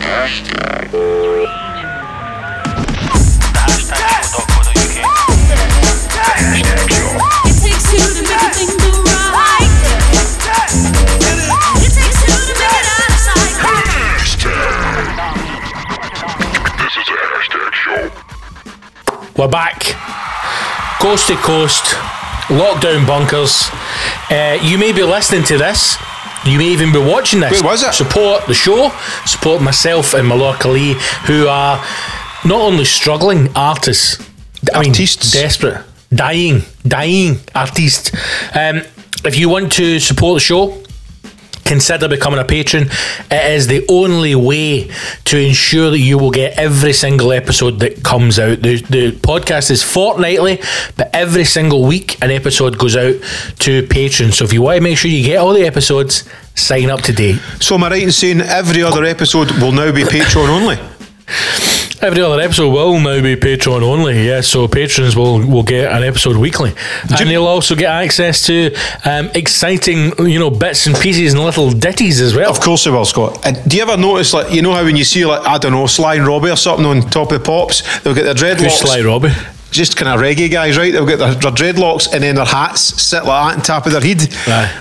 We're back, coast to coast, lockdown bunkers. You may be listening to this. You may even be watching this. Where was it? Support the show. Support myself and Malorca Lee, who are not only struggling artists, Artistes. Desperate, dying artists. If you want to support the show, consider becoming a patron. It is the only way to ensure that you will get every single episode that comes out. The podcast is fortnightly, but every single week an episode goes out to patrons. So if you want to make sure you get all the episodes, sign up today. So am I right in saying every other episode will now be Patreon only? Every other episode will now be Patreon only, yeah. So patrons will get an episode weekly, and they'll also get access to exciting, bits and pieces and little ditties as well. Of course they will, Scott. And do you ever notice, how when you see, I don't know, Sly and Robbie or something on top of the pops, they'll get their dreadlocks. Who's Sly Robbie? Just kind of reggae guys, right? They'll get their dreadlocks and then their hats sit like that on top of their head. Aye.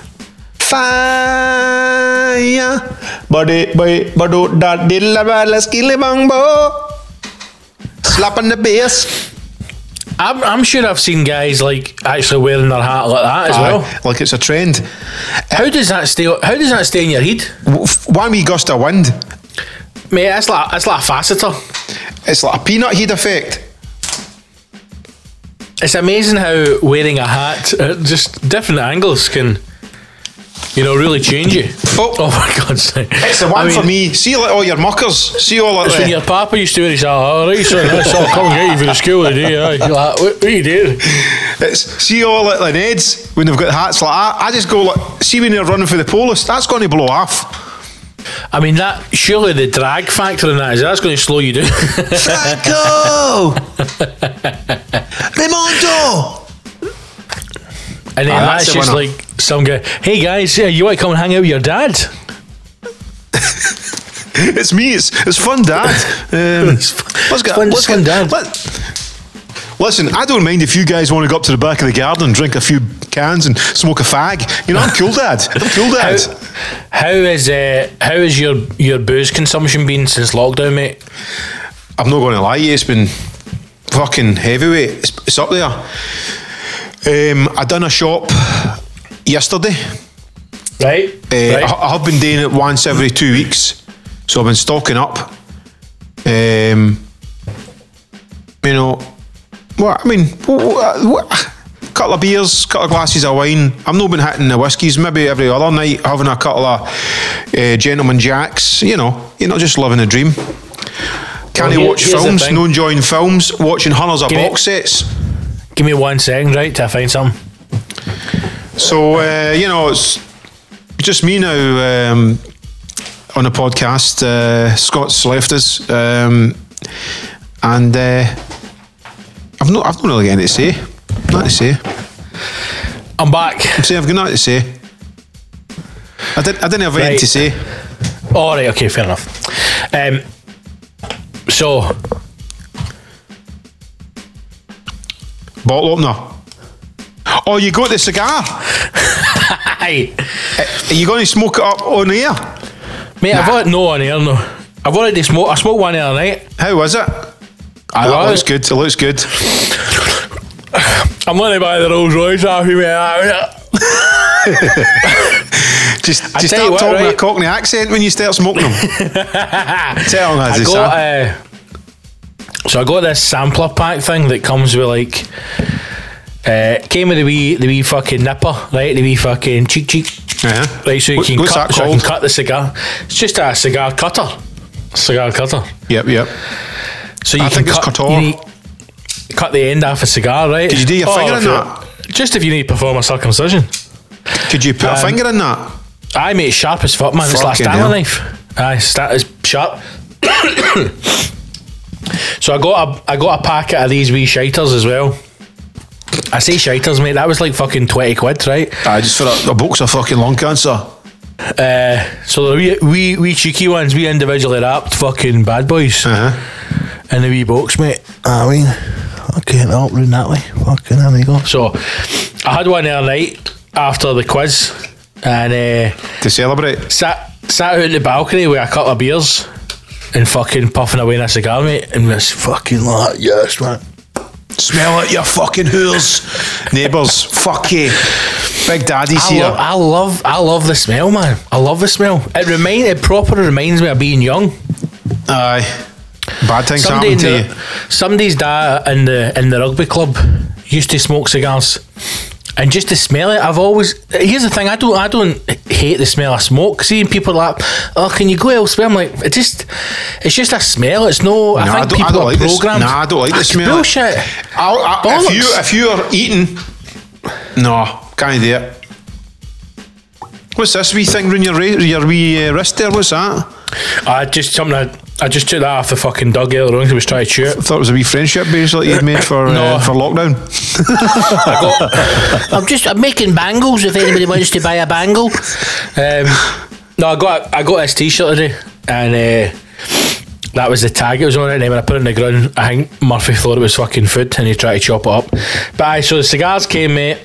Fire, body, da dilla bala skilly bangbo. Slapping the bass. I'm sure I've seen guys actually wearing their hat like that as well. Like it's a trend. How does that stay in your head? One wee gust of wind, Mate, it's like a faceter. it's like a peanut head effect. It's amazing how wearing a hat at just different angles can, really change you. Oh my God! It's the one for me. See all your muckers. See all It's when your papa used to wear his hat. All right, son, I'll come and get you for the school today. Aye. You're like, what are you doing? See all the Neds when they've got hats like that. I just go see when they're running for the police. That's going to blow off. I mean, that surely the drag factor in that's going to slow you down. Franco, Raimondo. And then that's just like some guy. Hey guys, you want to come and hang out with your dad? It's me. It's fun, Dad. It's fun, Dad. Listen, I don't mind if you guys want to go up to the back of the garden and drink a few cans and smoke a fag. I'm cool, Dad. I'm cool, Dad. How is your booze consumption been since lockdown, mate? I'm not going to lie to you. It's been fucking heavyweight. It's up there. I done a shop yesterday. Right. I have been doing it once every 2 weeks, so I've been stocking up. Couple of beers, couple of glasses of wine. I've not been hitting the whiskies. Maybe every other night having a couple of gentleman jacks. Just living the dream. Can't watch films. No enjoying films. Watching hundreds of box sets. Give me 1 second, right, till I find something. So, it's just me now on the podcast. Scott's left us. And I've not really got anything to say. Nothing to say. I'm back. I'm saying I've got nothing to say. I didn't have anything to say. All right, okay, fair enough. So... Bottle opener. Oh, you got the cigar? Aye. Are you going to smoke it up on air? Mate, I've got no on air, no. I've already smoked. I smoked one the other night. How was it? It looks good. It looks good. I'm going to buy the Rolls Royce off you, mate. Just start talking with a Cockney accent when you start smoking them. Tell them as So I got this sampler pack thing that comes with came with the wee fucking nipper, right? The wee fucking cheek. Uh-huh. Right, so you can cut the cigar. It's just a cigar cutter. Yep. So you can cut the end off a cigar, right? Did you do your finger in that? Just if you need to perform a circumcision. Could you put a finger in that? Aye, mate, it's sharp as fuck, man. It's like a Stanley knife. Aye, it's sharp. So I got a packet of these wee shiters as well. I say shiters, mate. That was like fucking 20 quid, right? Just for a box of fucking lung cancer. So the wee cheeky ones, we individually wrapped fucking bad boys in the wee box, mate. I mean, okay, up round that way. Fucking there we go. So I had one the other night after the quiz, and to celebrate, sat out in the balcony with a couple of beers and fucking puffing away in a cigar, mate, and it's fucking like, yes, man. Smell it, you fucking whores. Neighbours, fuck you. Big Daddy's here. I love the smell, man. I love the smell. It proper reminds me of being young. Aye. Bad things happen to you. Somebody's dad in the rugby club used to smoke cigars. And just to smell it, here's the thing, I don't hate the smell of smoke. Seeing people like, oh, can you go elsewhere? I'm like, it's just a smell. It's no, I think people are programmed. I don't like the smell. Bullshit. If you are eating, no, can't do it. What's this wee thing around your wee wrist there? What's that? I just took that off the fucking dog earlier on because I was trying to chew it. I thought it was a wee friendship bracelet you'd made for lockdown. I'm making bangles if anybody wants to buy a bangle. I got this t-shirt today, and that was the tag it was on it, and then when I put it in the ground, I think Murphy thought it was fucking food and he tried to chop it up. But so the cigars came, mate.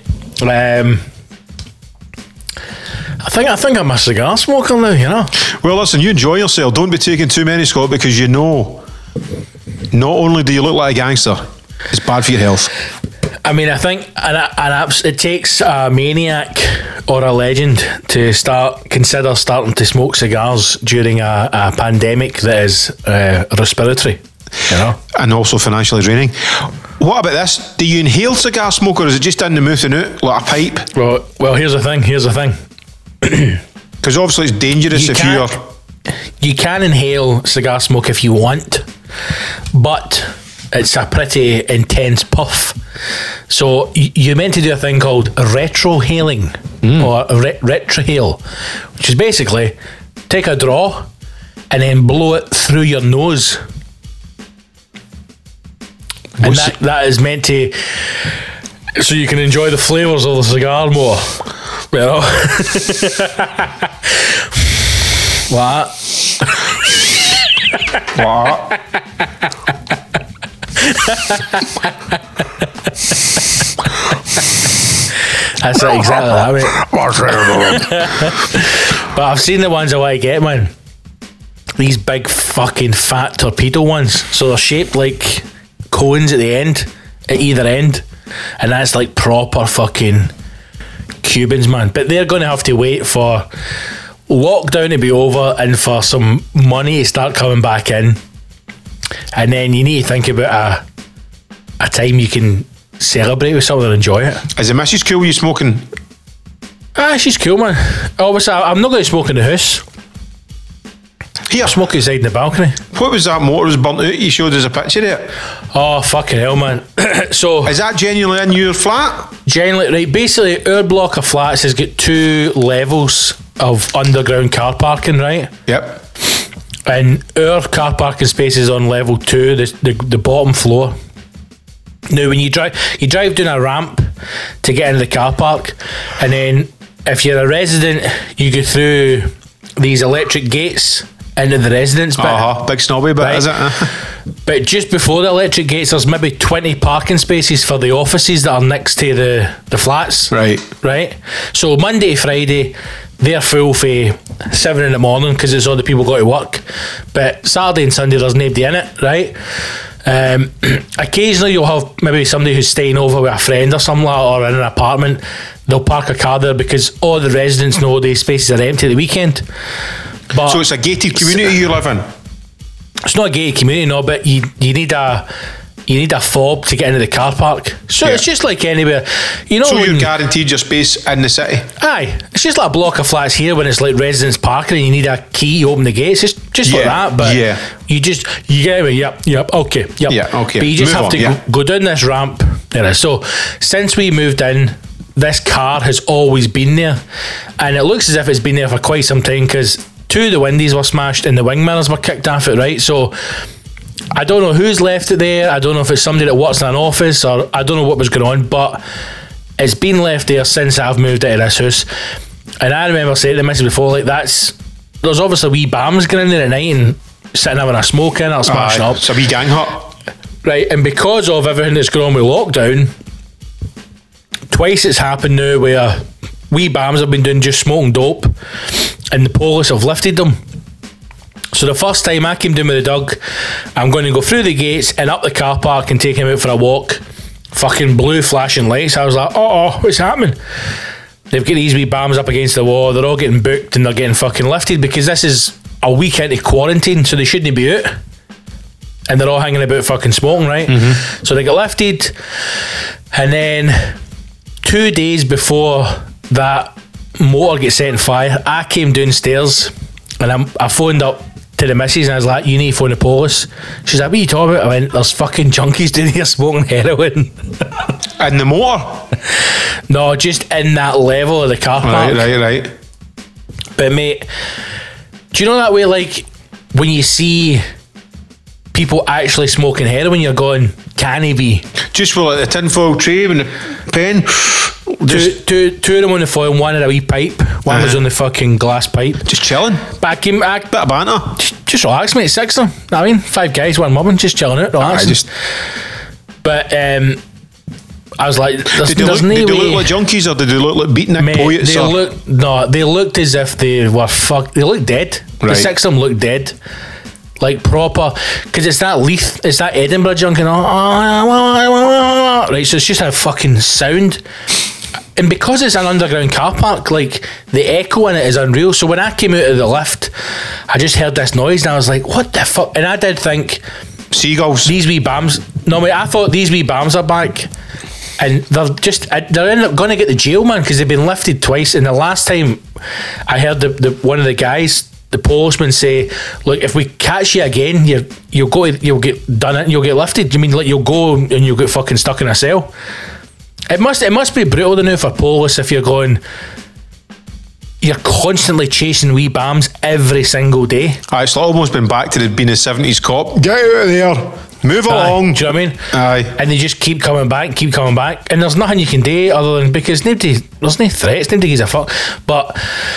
I think I'm a cigar smoker now, you know. Well, listen, you enjoy yourself. Don't be taking too many, Scott, because you know, not only do you look like a gangster, it's bad for your health. I mean, I think it takes a maniac or a legend to consider starting to smoke cigars during a pandemic that is respiratory, you know, and also financially draining. What about this? Do you inhale cigar smoke, or is it just in the mouth and out like a pipe? Well, here's the thing. Because obviously it's dangerous if you're... You can inhale cigar smoke if you want, but it's a pretty intense puff. So you're meant to do a thing called retrohaling or retrohale, which is basically take a draw and then blow it through your nose. And that is meant to... So you can enjoy the flavours of the cigar more. You know? What? What? That's it, exactly that, mate. But I've seen the ones I want to get, man. These big fucking fat torpedo ones. So they're shaped like cones at the end, at either end. And that's like proper fucking Cubans, man. But they're going to have to wait for lockdown to be over and for some money to start coming back in. And then you need to think about a time you can celebrate with someone and enjoy it. Is the missus cool you smoking? She's cool, man. Obviously, I'm not going to smoke in the house. Here, smoke outside in the balcony. What was that motor was burnt out? You showed us a picture of it. Oh, fucking hell, man. So is that genuinely in your flat? Genuinely, right. Basically, our block of flats has got 2 levels of underground car parking, right? Yep. And our car parking space is on level 2, the bottom floor. Now, when you drive down a ramp to get into the car park, and then if you're a resident, you go through these electric gates into the residence bit. Big snobby bit, right? Is it? But just before the electric gates, there's maybe 20 parking spaces for the offices that are next to the flats. Right. So Monday to Friday, they're full for 7 in the morning because it's all the people go to work. But Saturday and Sunday, there's nobody in it, right? Occasionally you'll have maybe somebody who's staying over with a friend or something like that, or in an apartment. They'll park a car there because all the residents know these spaces are empty at the weekend. But so it's a gated community you live in? It's not a gated community, no, but you need a fob to get into the car park. So it's just like anywhere, you know. So you're guaranteed your space in the city? Aye, it's just like a block of flats here when it's like residents parking and you need a key to open the gates. It's just like that, but you get away. Yep, okay. But you just have to go down this ramp. So since we moved in, this car has always been there, and it looks as if it's been there for quite some time because 2 of the windies were smashed and the wing mirrors were kicked off it, right? So I don't know who's left it there. I don't know if it's somebody that works in an office, or I don't know what was going on, but it's been left there since I've moved out of this house. And I remember saying to the missus before, like, there's obviously wee bams going in there at night and sitting having a smoke in it or smashing up. It's a wee gang hut. Right, and because of everything that's going on with lockdown, twice it's happened now where wee bams have been doing just smoking dope and the police have lifted them. So the first time I came down with the dog, I'm going to go through the gates and up the car park and take him out for a walk. Fucking blue flashing lights. I was like, what's happening? They've got these wee bams up against the wall. They're all getting booked and they're getting fucking lifted because this is a week into quarantine, so they shouldn't be out. And they're all hanging about fucking smoking, right? Mm-hmm. So they get lifted. And then 2 days before that motor gets set on fire, I came downstairs and I phoned up to the missus and I was like, you need to phone the police. She's like, what are you talking about? I went, there's fucking junkies down here smoking heroin. In the motor? No, just in that level of the car park. Right. But mate, do you know that way, like, when you see people actually smoking heroin, you're going, can he be? Just for like the tinfoil tray and the pen. Two of them on the foil, one in a wee pipe, one was on the fucking glass pipe. Just chilling. But Bit of banter. Just relax, mate. 6 of them. I mean, 5 guys, 1 woman, just chilling out, relaxing. But I was like, did they look like junkies or did they look like beatnik poets? They looked as if they were fucked. They looked dead. Right. The 6 of them looked dead. Like proper, because it's that Leith, it's that Edinburgh junkie. Right, so it's just a fucking sound. And because it's an underground car park, like, the echo in it is unreal. So when I came out of the lift, I just heard this noise and I was like, what the fuck? And I did think, seagulls. These wee bams. No, mate, I thought these wee bams are back. And they're ended up going to get the jail, man, because they've been lifted twice. And the last time I heard the one of the guys, the policeman, say, look, if we catch you again, you'll get done it and you'll get lifted. You mean like you'll go and you'll get fucking stuck in a cell? It must be brutal enough for police if you're constantly chasing wee bams every single day. It's almost been back to being a 70s cop. Get out of there. Move along. Do you know what I mean? Aye. And they just keep coming back. And there's nothing you can do other than, because there's no threats, nobody gives a fuck. But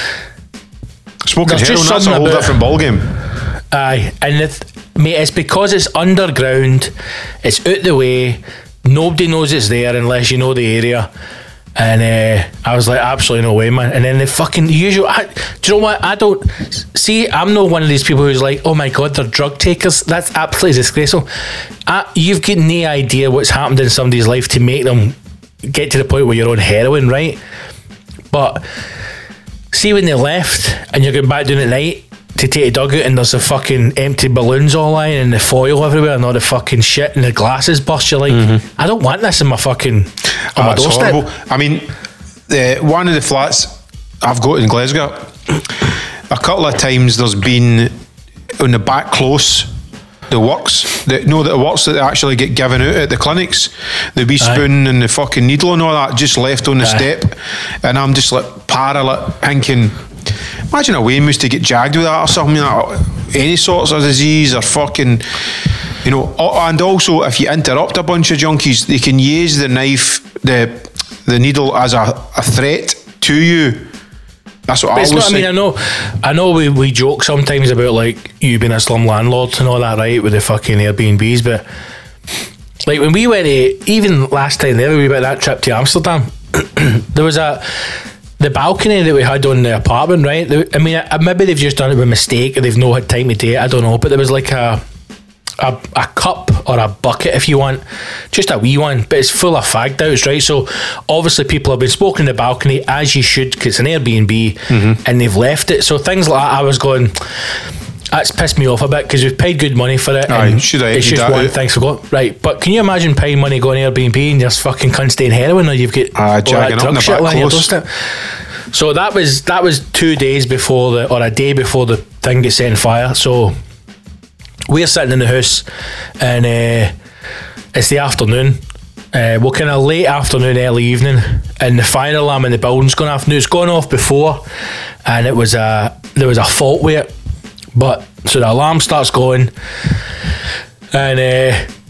smoking heroin, that's a whole different ballgame. Aye. And mate, it's because it's underground, it's out the way, nobody knows it's there unless you know the area. And I was like, absolutely no way, man. And then the fucking usual. Do you know what? I'm not one of these people who's like, oh my god, they're drug takers. That's absolutely disgraceful. You've got no idea what's happened in somebody's life to make them get to the point where you're on heroin, right? But see, when they left and you're going back down at night to take a dog out and there's the fucking empty balloons all lying and the foil everywhere and all the fucking shit and the glasses burst, you're like, I don't want this in my fucking on my doorstep. Horrible. I mean, one of the flats I've got in Glasgow, a couple of times there's been on the back close, the works that they actually get given out at the clinics, the wee spoon and the fucking needle and all that, just left on the step. And I'm just like thinking, imagine a Wayne was to get jagged with that or something, like any sorts of disease or fucking, you know. And also, if you interrupt a bunch of junkies, they can use the knife, the needle as a threat to you. That's what I was saying. I mean, I know we joke sometimes about like you being a slum landlord and all that, right, with the fucking Airbnbs, but like when we went even last time there, we went that trip to Amsterdam, there was the balcony that we had on the apartment, right? I mean, maybe they've just done it by mistake or they've not had time to do it, I don't know, but there was like a cup or a bucket, if you want, just a wee one, but it's full of fagged outs, right? So obviously people have been smoking in the balcony, as you should, because it's an Airbnb, and they've left it. So things like that, I was going, that's pissed me off a bit because we've paid good money for it. Aye, should I? It's just one thing to go right. But can you imagine paying money going Airbnb and there's fucking cunts doing heroin, or you've got all that drug shit lying your doorstep? So that was 2 days before a day before the thing gets set on fire. So we're sitting in the house and it's the afternoon. Well, kind of late afternoon, early evening, and the fire alarm in the building's going off. Now it's gone off before, and there was a fault with it. But so the alarm starts going, and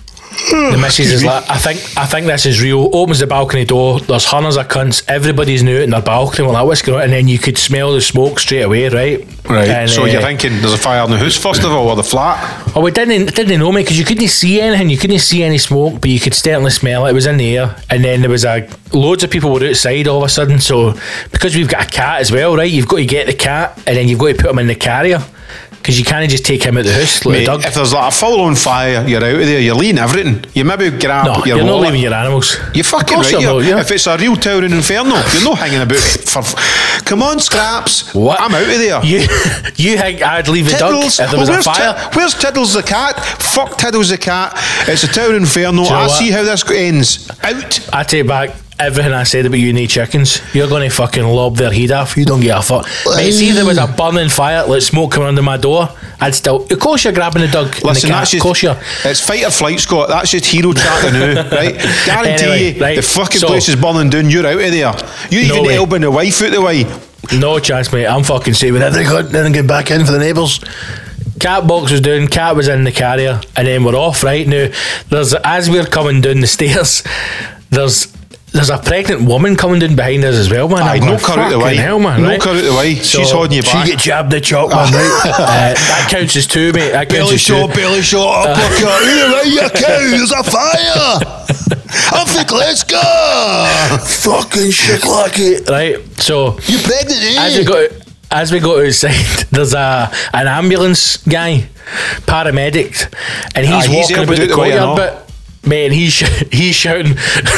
The missus is like, I think this is real. Opens the balcony door. There's hundreds of cunts. Everybody's new out in their balcony. We're like, what's going on? And then you could smell the smoke straight away, right? Right. And, so you're thinking there's a fire in the house first of all, or the flat? Oh, we didn't know, mate, because you couldn't see anything. You couldn't see any smoke, but you could certainly smell it. It was in the air. And then there was loads of people were outside all of a sudden. So because we've got a cat as well, right? You've got to get the cat, and then you've got to put him in the carrier. Because you can't just take him out the house like Mate, a dog. if there's like a full-on fire, you're out of there. You're leaving everything. You maybe grab No, your you're not wallet. leaving your animals. You fucking Of course right. you're not, yeah. If it's a real Towering Inferno, you're not hanging about for. Come on, Scraps. What? I'm out of there. You think I'd leave the dog Tiddles. if there was a fire? Where's Tiddles the cat? Fuck Tiddles the cat. It's a Towering Inferno. you know I what? see how this ends. Out. I take back everything I said about you and the chickens. You're going to fucking lob their head off. You don't get a fuck. Mate, see if there was a burning fire, like smoke coming under my door, I'd still. Of course you're grabbing the dog. Listen, and the cat. that's Of course you're. It's fight or flight, Scott. That's just hero chatter now, right? Guarantee Anyway, you, right, the fucking so- place is burning down. You're out of there. You No even way. elbowing the wife out the way. No chance, mate. I'm fucking saving everything. Didn't get back in for the neighbours. Cat box was down, cat was in the carrier, and then we're off, right? Now, as we're coming down the stairs, there's a pregnant woman coming down behind us as well, man. Aye, I'm going, knock her out the way. "Fucking hell, man, Knock right?" her out the way. She's holding you back. She get jabbed the chop, man, right? That counts as two, mate. That counts as two. belly shot, uppercut. Here, right, you cow, there's a fire. I think, let's go. Fucking shit like it. Right, so You pregnant, eh? as we go outside, there's an ambulance guy, paramedic, and he's walking elbowed about the out the way, I know. courtyard bit. Man, he's shouting.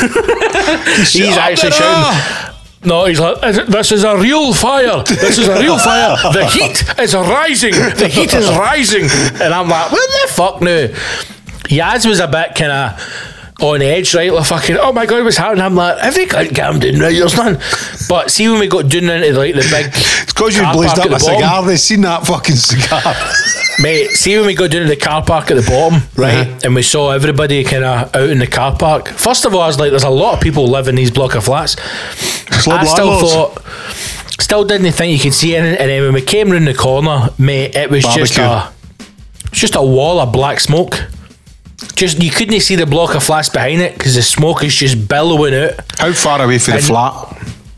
He's actually shouting. No, he's like, this is a real fire. This is a real fire. The heat is rising. The heat is rising. And I'm like, what the fuck now? Yaz was a bit kind of on edge, right? Like fucking, oh my god, what's happening? I'm like, every cunt calm down, right? There's none. But see when we got down into like the big, It's because you car blazed park up at a the bottom. cigar. They've seen that fucking cigar. Mate, see when we got down to the car park at the bottom, right? And we saw everybody kind of out in the car park. First of all, I was like, there's a lot of people live in these block of flats. I still didn't think you could see anything. And then when we came round the corner, mate, it was just a wall of black smoke. Just you couldn't see the block of flats behind it because the smoke is just billowing out. How far away from the And- flat?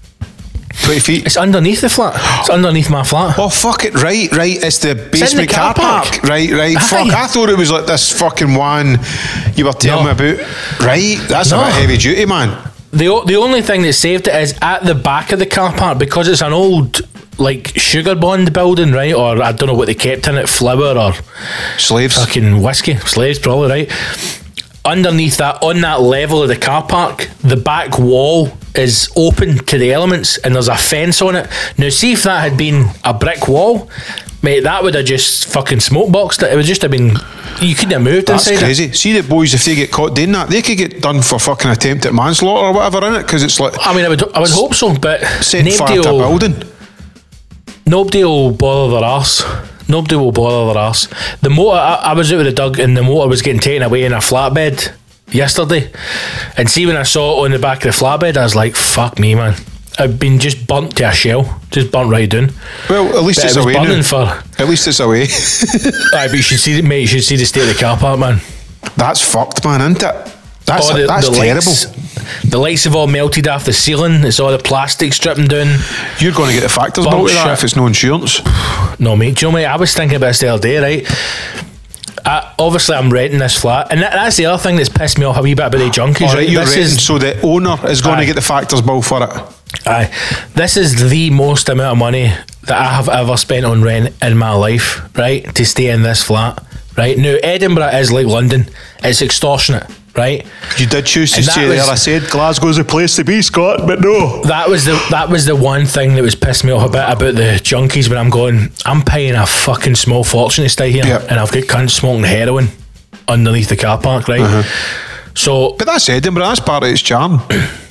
20 feet. It's underneath the flat. It's underneath my flat. Oh fuck it! Right. It's the basement car car park. park. Right. Aye. Fuck! I thought it was like this fucking one you were telling me about. Right. That's a No. bit heavy duty, man. The only thing that saved it is at the back of the car park because it's an old like sugar bond building, right? Or I don't know what they kept in it, flour or Slaves. fucking whiskey, slaves probably, right? Underneath that, on that level of the car park, the back wall is open to the elements and there's a fence on it. Now see if that had been a brick wall, mate, that would have just fucking smoke boxed it. It would just have been, you couldn't have moved That's inside crazy. See the boys, if they get caught doing that, they could get done for fucking attempted manslaughter or whatever in it, because it's like I mean, I would hope so, but setting fire nobody to a will, building. nobody will bother their arse. Nobody will bother their arse. The motor, I was out with the dog and the motor was getting taken away in a flatbed yesterday. And see when I saw it on the back of the flatbed, I was like, fuck me, man. I've been just burnt to a shell. Just burnt right down. Well, at least But it's it was away burning now. for... At least it's away. Aye, but you should see, mate, you should see the state of the car park, man. That's fucked, man, isn't it? That's Oh, that's the terrible. lights, the lights have all melted off the ceiling. It's all the plastic stripping down. You're going to get the factors Burnt built to that shit. if it's no insurance. No, mate. Do you know, mate, I was thinking about this the other day, right? Obviously, I'm renting this flat, and that's the other thing that's pissed me off a wee bit about the junkies. All right? right, you're This renting, is, so the owner is going Aye. to get the factors bill for it. aye, this is the most amount of money that I have ever spent on rent in my life, right? To stay in this flat, right? Now, Edinburgh is like London. It's extortionate, right? You did choose to And that stay was- there. I said Glasgow's a place to be, Scott, but no. That was the one thing that was pissing me off a bit about the junkies. When I'm going, I'm paying a fucking small fortune to stay here, Yep. and I've got cunts smoking heroin underneath the car park, right? So But that's Edinburgh. That's part of its charm.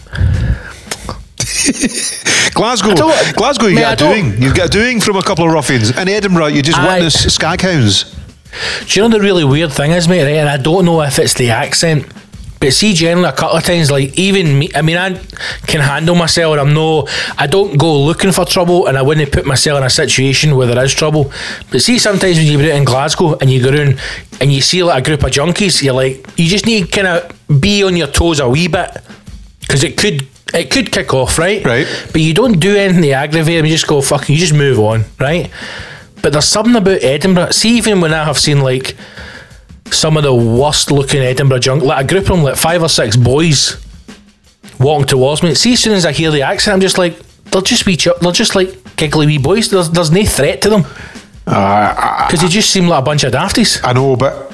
Glasgow, don't- Glasgow, you Mate, get a I don't- doing. You get a doing from a couple of ruffians. In Edinburgh, you just Aye. witness skaghounds. do you know the really weird thing is, mate, right? And I don't know if it's the accent, But see, generally a couple of times, like even me, I mean, I can handle myself, and I don't go looking for trouble, and I wouldn't put myself in a situation where there is trouble. But see, sometimes when you're out in Glasgow and you go around and you see like a group of junkies, you're like, you just need to kind of be on your toes a wee bit, because it could kick off, right? Right. But you don't do anything to aggravate them. You just go fucking. You just move on, right? But there's something about Edinburgh. See, even when I have seen like some of the worst looking Edinburgh junk, like a group of them, like 5 or 6 boys walking towards me. See, as soon as I hear the accent, I'm just like, they're just like giggly wee boys. There's no threat to them, because they just seem like a bunch of dafties. I know, but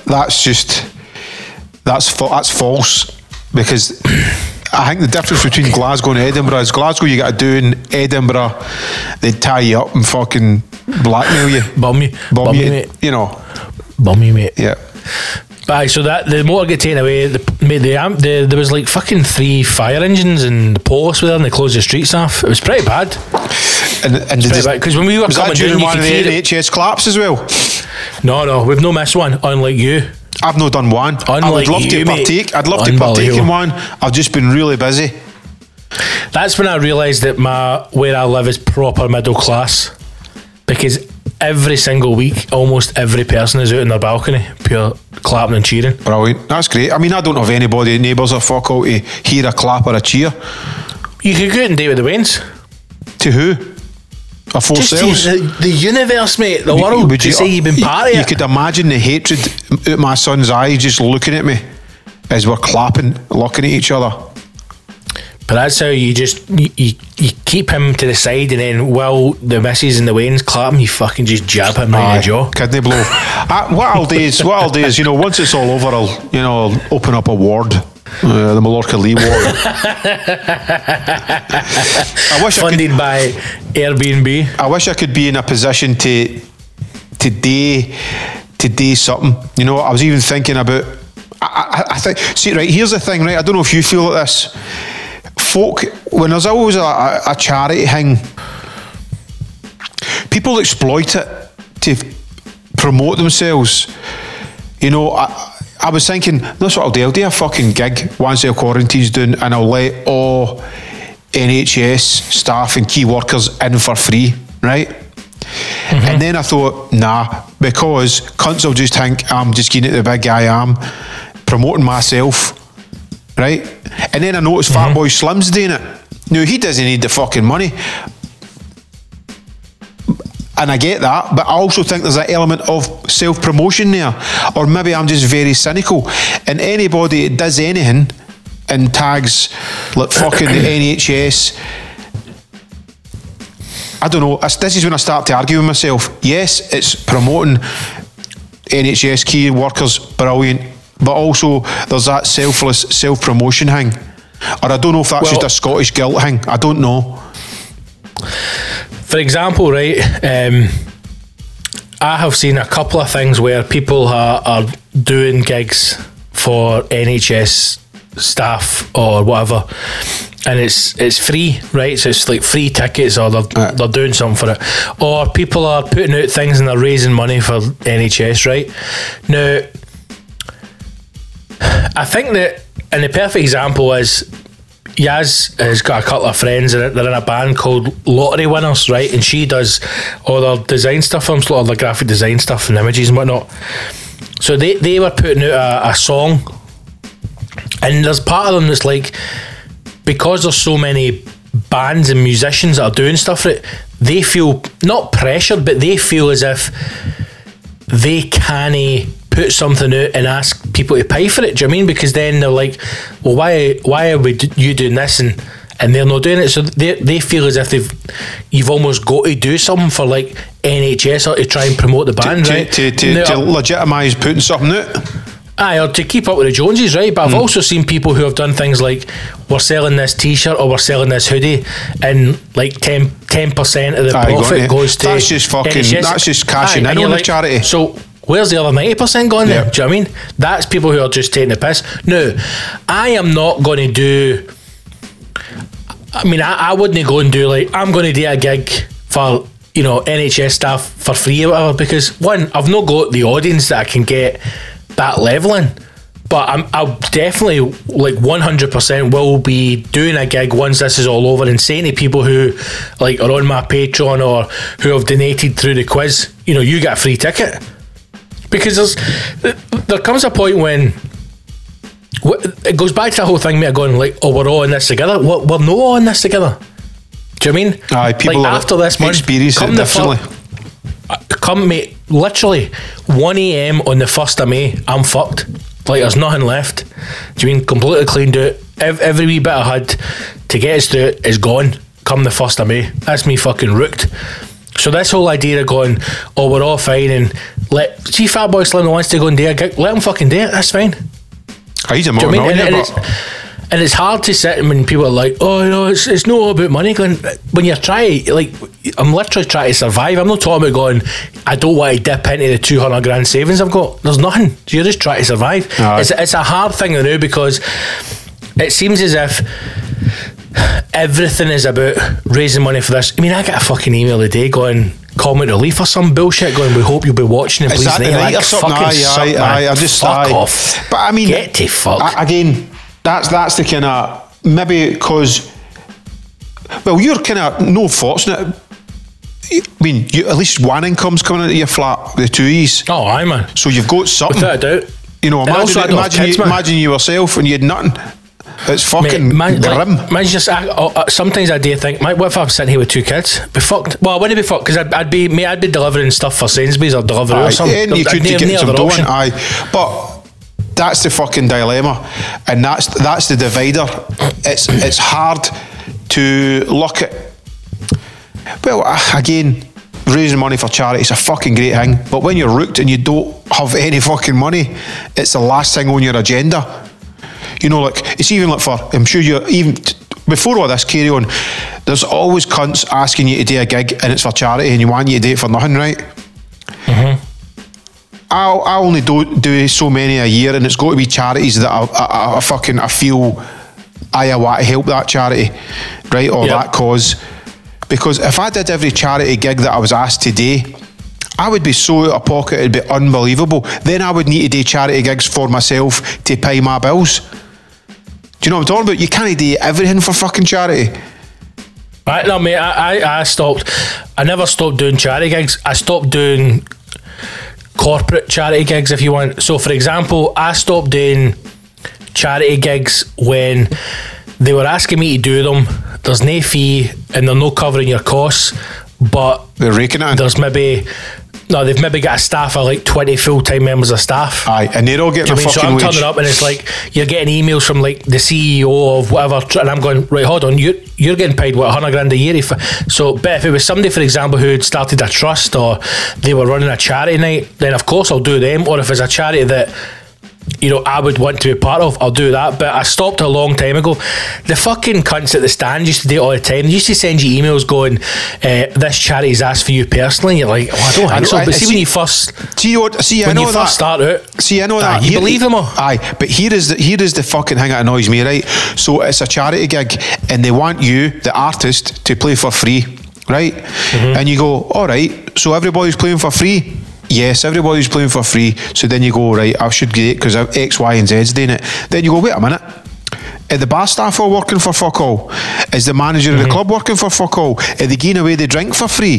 that's false, because I think the difference between Glasgow and Edinburgh is Glasgow you got to do, in Edinburgh they tie you up and fucking blackmail you, Bum you, mate. you know. Bum you, mate. Yeah. Aye, so that the motor get taken away. There was like fucking 3 fire engines, and the police were there, and they closed the streets off. It was pretty bad. And because when we were was coming that during down, you one could of the hear it. NHS collapse as well? No, we've no missed one. Unlike you. I've not done one. I would love to partake. I'd love to partake in one. I've just been really busy. That's when I realised that where I live is proper middle class, because every single week, almost every person is out on their balcony, pure clapping and cheering. Brilliant. That's great. I mean, I don't have anybody, neighbours or fuck all to hear a clap or a cheer. You could go out and date with the Waynes. To who? A full sales? The universe, mate, the world. Would you say you've been part of it? You could imagine the hatred out my son's eyes just looking at me as we're clapping, looking at each other. But that's how you just you keep him to the side, and then while the missus and the Waynes clap him, you fucking just jab him right in the jaw. Kidney blow. What I'll do is, once it's all over, I'll open up a ward. The Mallorca Lee ward. Funded by Airbnb. I wish I could be in a position to do something. You know, I was even thinking about. I think. See, right, here's the thing, right? I don't know if you feel like this. Folk, when there's always a charity thing, people exploit it to promote themselves. You know, I was thinking, that's what I'll do. I'll do a fucking gig once the quarantine's done, and I'll let all NHS staff and key workers in for free, right? Mm-hmm. And then I thought, nah, because cunts will just think I'm just getting at the big guy I am, promoting myself, right? And then I noticed Fatboy Slim's doing it. Now, he doesn't need the fucking money. And I get that, but I also think there's an element of self-promotion there. Or maybe I'm just very cynical. And anybody that does anything and tags like fucking the NHS, I don't know, this is when I start to argue with myself. Yes, it's promoting NHS key workers, brilliant, but also there's that selfless self-promotion thing. Or I don't know if that's just a Scottish guilt thing. I don't know. For example, right, I have seen a couple of things where people are doing gigs for NHS staff or whatever, and it's free, right? So it's like free tickets, or they're doing something for it, or people are putting out things and they're raising money for NHS, right? Now, I think that, and the perfect example is, Yaz has got a couple of friends, and they're in a band called Lottery Winners, right? And she does all their design stuff, a lot of the graphic design stuff and images and whatnot. So they were putting out a song, and there's part of them that's like, because there's so many bands and musicians that are doing stuff for it, they feel not pressured, but they feel as if they can't put something out and ask people to pay for it. Do you know what I mean? Because then they're like, well, why are you doing this and they're not doing it? So they feel as if you've almost got to do something for like NHS or to try and promote the band, right? To legitimise putting something out. Aye, or to keep up with the Joneses, right? But I've also seen people who have done things like, we're selling this t-shirt or we're selling this hoodie, and like 10% of the profit goes to that's just fucking NHS. That's just cashing in on the charity. So where's the other 90% going then? Do you know what I mean? That's people who are just taking the piss. Now, I am not going to do, I mean, I wouldn't go and do like, I'm going to do a gig for, you know, NHS staff for free or whatever, because one, I've not got the audience that I can get that level in. But But I'll definitely, like 100% will be doing a gig once this is all over and saying to people who like are on my Patreon or who have donated through the quiz, you get a free ticket. Because there comes a point when it goes back to the whole thing, mate, going like, oh, we're all in this together. We're not all in this together. Do you know what I mean? Aye, people like after this month, experience it differently. Come, mate, literally 1 a.m. on the 1st of May, I'm fucked. Like, there's nothing left. Do you mean completely cleaned out? Every wee bit I had to get us through it is gone come the 1st of May. That's me fucking rooked. So this whole idea of going, oh, we're all fine, and see Fatboy Slim wants to go and do a gig, let him fucking do it, that's fine. He's a do you know what I mean? And it's hard to sit when people are like, oh, it's not all about money. Going, when you're trying, like, I'm literally trying to survive. I'm not talking about going, I don't want to dip into the 200 grand savings I've got. There's nothing. So you're just trying to survive. It's a hard thing to do because it seems as if everything is about raising money for this. I mean, I got a fucking email today going, Comic Relief or some bullshit going, we hope you'll be watching and please. Is that right or something? Fuck off. But I mean, get to fuck. Again, that's the kind of, maybe because, well, you're kind of no fortunate. I mean, at least one income's coming into your flat, the 2 E's. Oh, aye, man. So you've got something. Without a doubt. Imagine you yourself and you had nothing. It's fucking grim. Sometimes I do think, what if I'm sitting here with 2 kids? Be fucked. Well, I wouldn't be fucked because I'd be delivering stuff for Sainsbury's or Deliveroo or something. And you could get some doing, aye. But that's the fucking dilemma, and that's the divider. It's hard to look at. Well, again, raising money for charity is a fucking great thing, but when you're rooked and you don't have any fucking money, it's the last thing on your agenda. Like, it's even like I'm sure you're even before all this carry on, there's always cunts asking you to do a gig and it's for charity and you want you to do it for nothing, right? Mm-hmm. I only do so many a year, and it's got to be charities that I feel I want to help that charity, right, or that cause. Because if I did every charity gig that I was asked to do, I would be so out of pocket, it'd be unbelievable. Then I would need to do charity gigs for myself to pay my bills. Do you know what I'm talking about? You can't do everything for fucking charity. Right, no, mate, I stopped. I never stopped doing charity gigs. I stopped doing corporate charity gigs, if you want. So, for example, I stopped doing charity gigs when they were asking me to do them. There's no fee and they're not covering your costs, but they're raking it in. There's they've maybe got a staff of like 20 full-time members of staff. Aye, and they're all getting a fucking wage. So I'm turning up and it's like you're getting emails from like the CEO of whatever, and I'm going, right, hold on, you're getting paid what, 100 grand a year? But if it was somebody, for example, who had started a trust or they were running a charity night, then of course I'll do them. Or if it's a charity that I would want to be part of, I'll do that. But I stopped a long time ago. The fucking cunts at the stand used to do it all the time. They used to send you emails going, this charity's asked for you personally. You're like, I don't think so. But see, when you first start out, see, I know that. You believe them all. Aye, but here is the fucking thing that annoys me, right? So it's a charity gig and they want you, the artist, to play for free, right? Mm-hmm. And you go, all right, so everybody's playing for free? Yes, everybody's playing for free. So then you go, right, I should get it because X, Y and Z's doing it. Then you go, wait a minute, are the bar staff all working for fuck all? Is the manager of the club working for fuck all? Are they giving away the drink for free?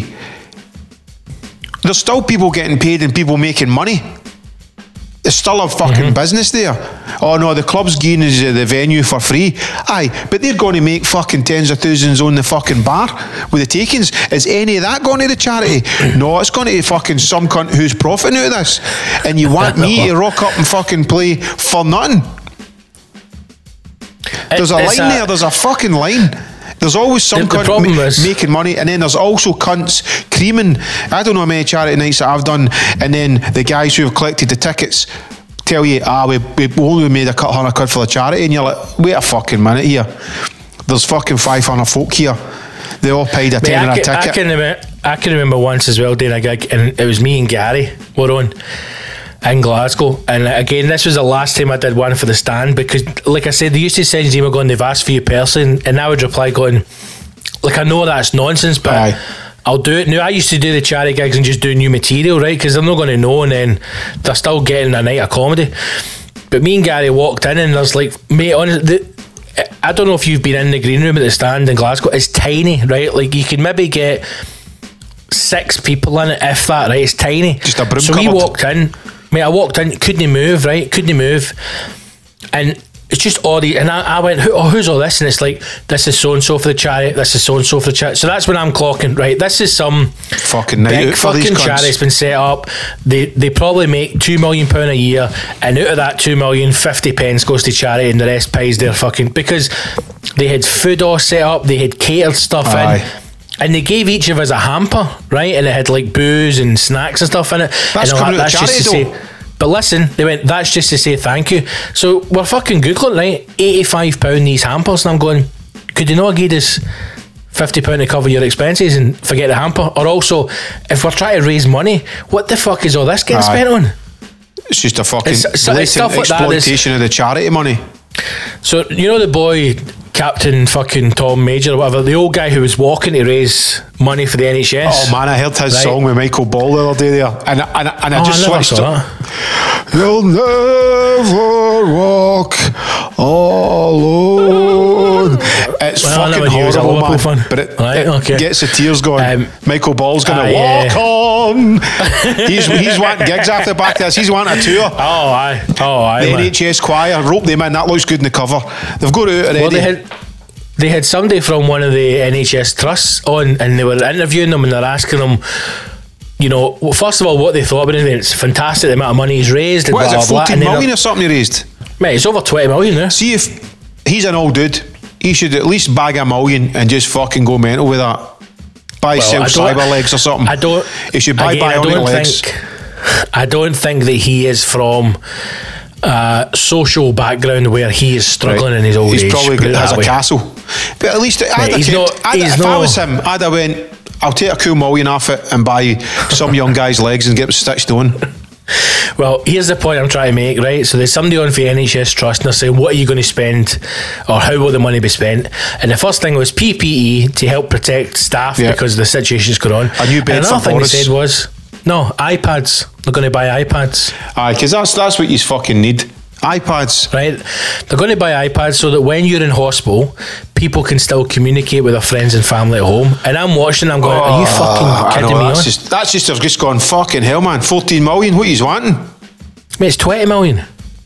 There's still people getting paid and people making money. There's still a fucking business there. Oh no, the club's giving us the venue for free. Aye, but they're going to make fucking tens of thousands on the fucking bar with the takings. Is any of that going to the charity? No, it's going to fucking some cunt who's profiting out of this. And you want me to rock up and fucking play for nothing? There's a line there, there's a fucking line. There's always some cunt making money, and then there's also cunts creaming. I don't know how many charity nights that I've done, and then the guys who have collected the tickets tell you, we only made a couple £100 for the charity, and you're like, wait a fucking minute here. There's fucking 500 folk here. They all paid a tenner a ticket. I can remember once as well doing a gig, and it was me and Gary were on in Glasgow, and again, this was the last time I did one for the stand, because like I said, they used to send email going, they've asked for you personally, and I would reply going, like, I know that's nonsense, but I'll do it. Now, I used to do the charity gigs and just do new material, right, because they're not going to know, and then they're still getting a night of comedy. But me and Gary walked in, and there's like, mate, I don't know if you've been in the green room at the stand in Glasgow. It's tiny, right? Like, you can maybe get 6 people in it, if that, right? It's tiny. Just a broom So we cupboard. walked in, mate, I walked in, couldn't move, right? Couldn't move. And it's just all the, and I went, who's all this? And it's like, this is so-and-so for the charity, this is so-and-so for the charity. So that's when I'm clocking, right, this is some Fucking night big out for these fucking cunts. charity's been set up. They probably make £2 million a year, and out of that 2 million, 50 pence goes to charity, and the rest pays their fucking, because they had food all set up, they had catered stuff Aye. in. And they gave each of us a hamper, right? And it had like booze and snacks and stuff in it. That's and coming out of just to charity, say, but listen, they went, that's just to say thank you. So we're fucking Googling, right? £85 these hampers. And I'm going, could you not give us £50 to cover your expenses and forget the hamper? Or also, if we're trying to raise money, what the fuck is all this getting Aye. spent on? It's just a fucking It's blatant stuff like that is- exploitation of the charity money. So, you know the boy, Captain fucking Tom Major or whatever, the old guy who was walking to raise money for the NHS? Oh man, I heard his Right. song with Michael Ball the other day there, and I just I never switched. saw that. You'll never walk alone. It's Well, I fucking never knew it was a horrible, Liverpool man. fan. But it, Right, it okay. gets the tears going. Michael Ball's gonna yeah. walk on. He's wanting gigs after the back of this. He's wanting a tour. Oh, aye. The Man. NHS choir, rope them in. That looks good in the cover. They've got it out already. Well, they had somebody from one of the NHS trusts on, and they were interviewing them, and they're asking them, you know, well, first of all, what they thought about it. It's fantastic the amount of money he's raised. And What is blah, it, blah, blah. 14 And then million or something he raised? mate, it's over 20 million now. See, if he's an old dude, he should at least bag $1 million and just fucking go mental with that. Buy Well, I sell don't- cyber legs or something. I don't. He should buy again, bionic legs. I don't think that he is from social background where he is struggling in his old age. He's probably put it has that a way. castle. But at least I'd have he's kept, not- I'd, he's if I not- was him, I'd have went, I'll take a cool $1 million off it and buy some young guy's legs and get them stitched on. Well, here's the point I'm trying to make, right? So there's somebody on for NHS Trust and they're saying, what are you going to spend or how will the money be spent? And the first thing was PPE to help protect staff Yeah. because the situation's going on. A new bed and for another thing they Boris. said was, no, iPads. They're going to buy iPads, Aye, because that's what you fucking need. iPads. right? They're going to buy iPads so that when you're in hospital, people can still communicate with their friends and family at home. And I'm watching, I'm going, are you fucking I kidding know, me? that's On? just I've just gone fucking hell, man. 14 million. What are you wanting? Mate, it's 20 million.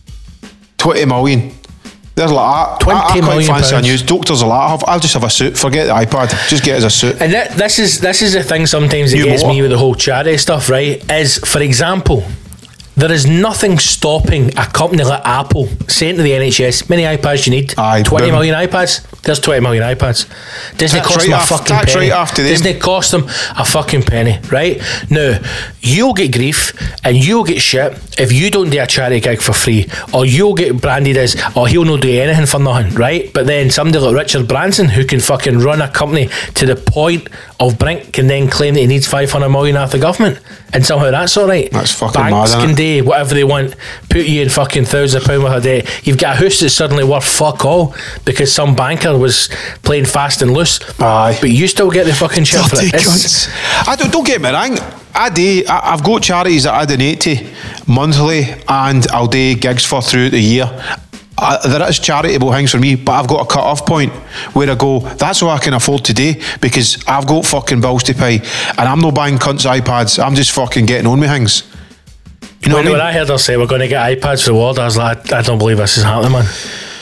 20 million. There's like that. 20 I quite million fancy a pounds. news. Doctors are like, I'll just have a suit. Forget the iPad. Just get it as a suit. And this is the thing sometimes that New gets motor. me with the whole charity stuff, right? Is, for example, there is nothing stopping a company like Apple saying to the NHS, many iPads you need? Aye, 20 boom. million iPads? There's 20 million iPads. Doesn't it That's cost right them a after- fucking that's penny? right after them. Doesn't it cost them a fucking penny, right? Now, you'll get grief and you'll get shit if you don't do a charity gig for free, or you'll get branded as, oh, he'll not do anything for nothing, right? But then somebody like Richard Branson, who can fucking run a company to the point of brink, can then claim that he needs 500 million off the government, and somehow that's all right. That's fucking mad, Banks isn't can it? do whatever they want, put you in fucking £1,000 worth of debt. You've got a house that's suddenly worth fuck all because some banker was playing fast and loose. Aye. But you still get the fucking shit for Dirty it. It's- cunts. Don't get me wrong. I've got charities that I donate to monthly, and I'll do gigs for throughout the year. There is charitable things for me, but I've got a cut-off point where I go, that's all I can afford to do because I've got fucking bills to pay, and I'm not buying cunts iPads. I'm just fucking getting on with things. You know when, what when I mean? I heard her say we're going to get iPads for the world, I was like, I don't believe this is happening, man.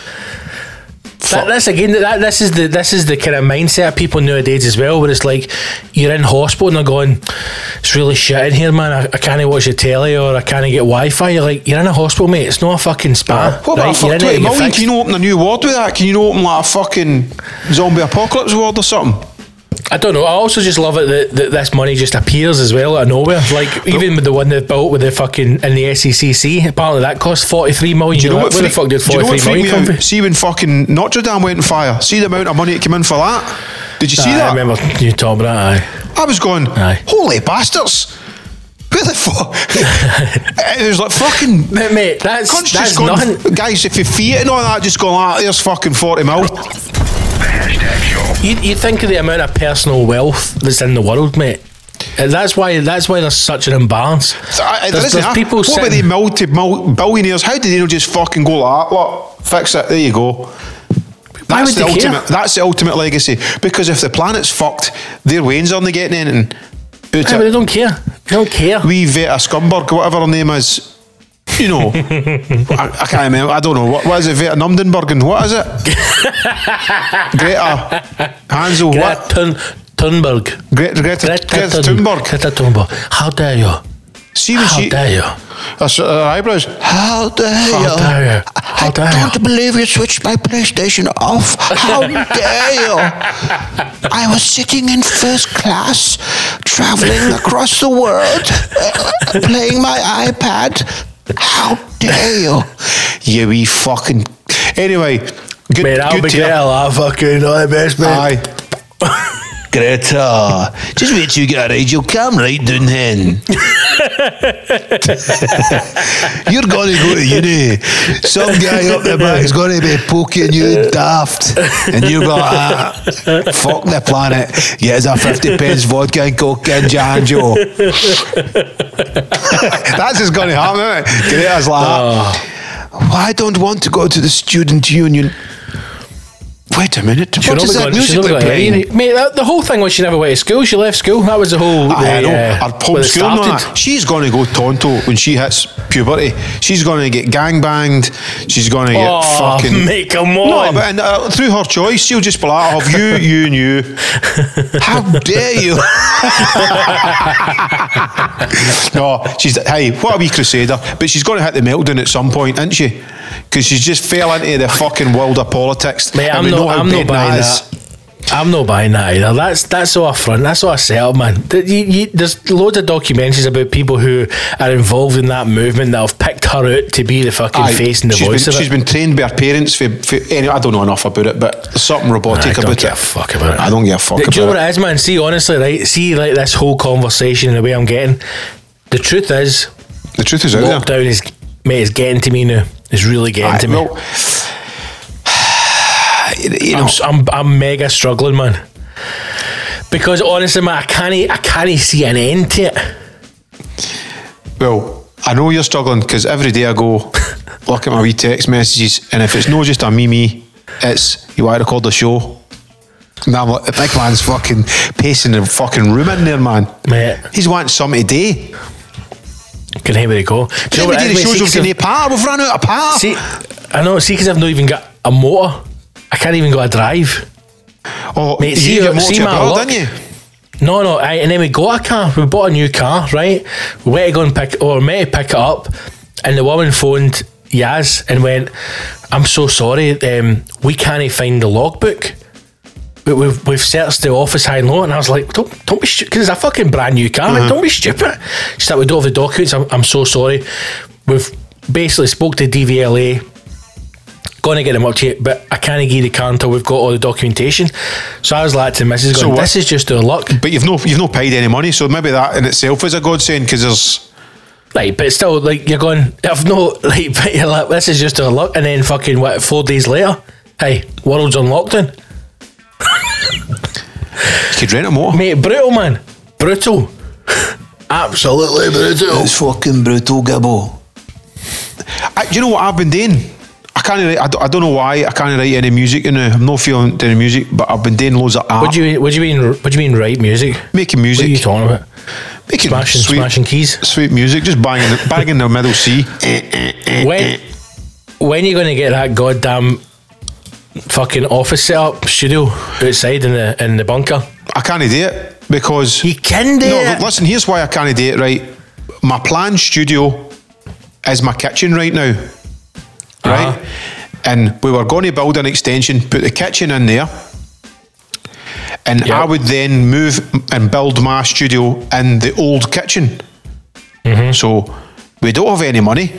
This is the kind of mindset of people nowadays as well, where it's like you're in hospital and they're going, it's really shit in here, man. I can't watch the telly or I can't get Wi-Fi. You're like, you're in a hospital, mate. It's not a fucking spa. What about You're a in 20 it to get million? fixed. Can you not open a new ward with that? Can you not open like a fucking zombie apocalypse ward or something? I don't know. I also just love it that this money just appears as well out of nowhere. Like even with the one they built with the fucking in the SECC, apparently that cost 43 million. Do you know Like, what? where the fuck did do you know 43 what freaked million me come out? from? See when fucking Notre Dame went on fire. See the amount of money that came in for that. Did you see I that? remember you talking about that. Aye. I was going, Aye. holy bastards! Where the fuck? It was like fucking. Mate, that's Cunts that's just going, nothing. guys. If you Fiat and all that, just going, there's fucking 40 mil. #show. You think of the amount of personal wealth that's in the world, mate. And that's why there's such an imbalance. There's people what about the multi-billionaires? How did they not just fucking go like that? Look, fix it. There you go. That's the ultimate. That's the ultimate legacy. Because if the planet's fucked, their wains aren't getting anything. But they don't care. They don't care. We Veta Scumberg, whatever her name is. You know, I can't remember. I don't know what is it. Veta Numdenbergen. What is it? Greta Hansel. Greta Thunberg. Greta Thunberg. Greta Thunberg. How dare you? See when How dare you? Her eyebrows. How dare you? How dare you? How dare you? I can't believe you switched my PlayStation off. How dare you? I was sitting in first class, traveling across the world, playing my iPad. How dare you? You wee fucking... Anyway, good, mate, I'll be Greta, I'll fucking know the best, mate. Aye. Greta, just wait till you get a ride, you'll come right down then. You're going to go to uni. Some guy up the back is going to be poking you daft. And you go, fuck the planet. Get us a 50 pence vodka and coke and Janjo. That's just going to happen, isn't it? Greta's like, I don't want to go to the student union. Wait a minute. What is that music playing? Mate, the whole thing was she never went to school. She left school. That was the whole... I know. Her homeschool. She's going to go tonto when she hits puberty. She's going to get gangbanged. She's going to get fucking... mate, come on. No, but through her choice, she'll just be like, I'll have you, and you. How dare you? No, hey, what a wee crusader. But she's going to hit the meltdown at some point, isn't she? Because she's just fell into the fucking world of politics. Mate, I'm not buying that. I'm not buying that either. That's all a front. That's all a setup, man. There's loads of documentaries about people who are involved in that movement that have picked her out to be the fucking face and the voice of it. She's been trained by her parents for anyway, I don't know enough about it, but there's something robotic about it. I don't give a fuck about it. I don't give a fuck about it. Do you know what it is, man? See, honestly, right? See, like this whole conversation and the way I'm getting. The truth is out there. Lockdown is, mate, it's getting to me now. It's really getting to me. Well, you know, I'm mega struggling, man. Because honestly, man, I can't see an end to it. Well, I know you're struggling because every day I go look at my wee text messages, and if it's not just a me, it's you want to record the show. And I'm like, the big man's fucking pacing the fucking room in there, man. Mate, he's wanting something today. Can anybody go? Do you know what it is? We've run out of power. See, I know. See, because I've not even got a motor. I can't even go a drive. Oh, mate, see my luck, didn't you? No. And then we got a car. We bought a new car, right? We went to go and pick it up, and the woman phoned Yaz and went, "I'm so sorry. We can't find the logbook. But we've searched the office high and low." And I was like, don't be stupid, because it's a fucking brand new car. Like, don't be stupid. She said, "We don't have the documents. I'm so sorry. We've basically spoke to DVLA, going to get them up to you, but I can't give you the car until we've got all the documentation." So I was like to Mrs. going, this is just our luck. But you've no paid any money, so maybe that in itself is a godsend, because there's... Right, but still, like, you're going, I've no, like, but you're like, this is just our luck, and then fucking, 4 days later, hey, world's on lockdown. You could rent a motor. Mate, brutal, man. Brutal. Absolutely brutal. It's fucking brutal, Gibbo. Do you know what I've been doing? I don't know why I can't write any music now. I'm not feeling doing music, but I've been doing loads of art. What do you mean write music? Making music. What are you talking about? Making smashing keys. Sweet music, just banging the middle C. When are you going to get that goddamn fucking office set up studio outside in the bunker? I can't do it because you can do it. Listen, here's why I can't do it. Right, my planned studio is my kitchen right now. Right, and we were going to build an extension, put the kitchen in there, and I would then move and build my studio in the old kitchen. So we don't have any money.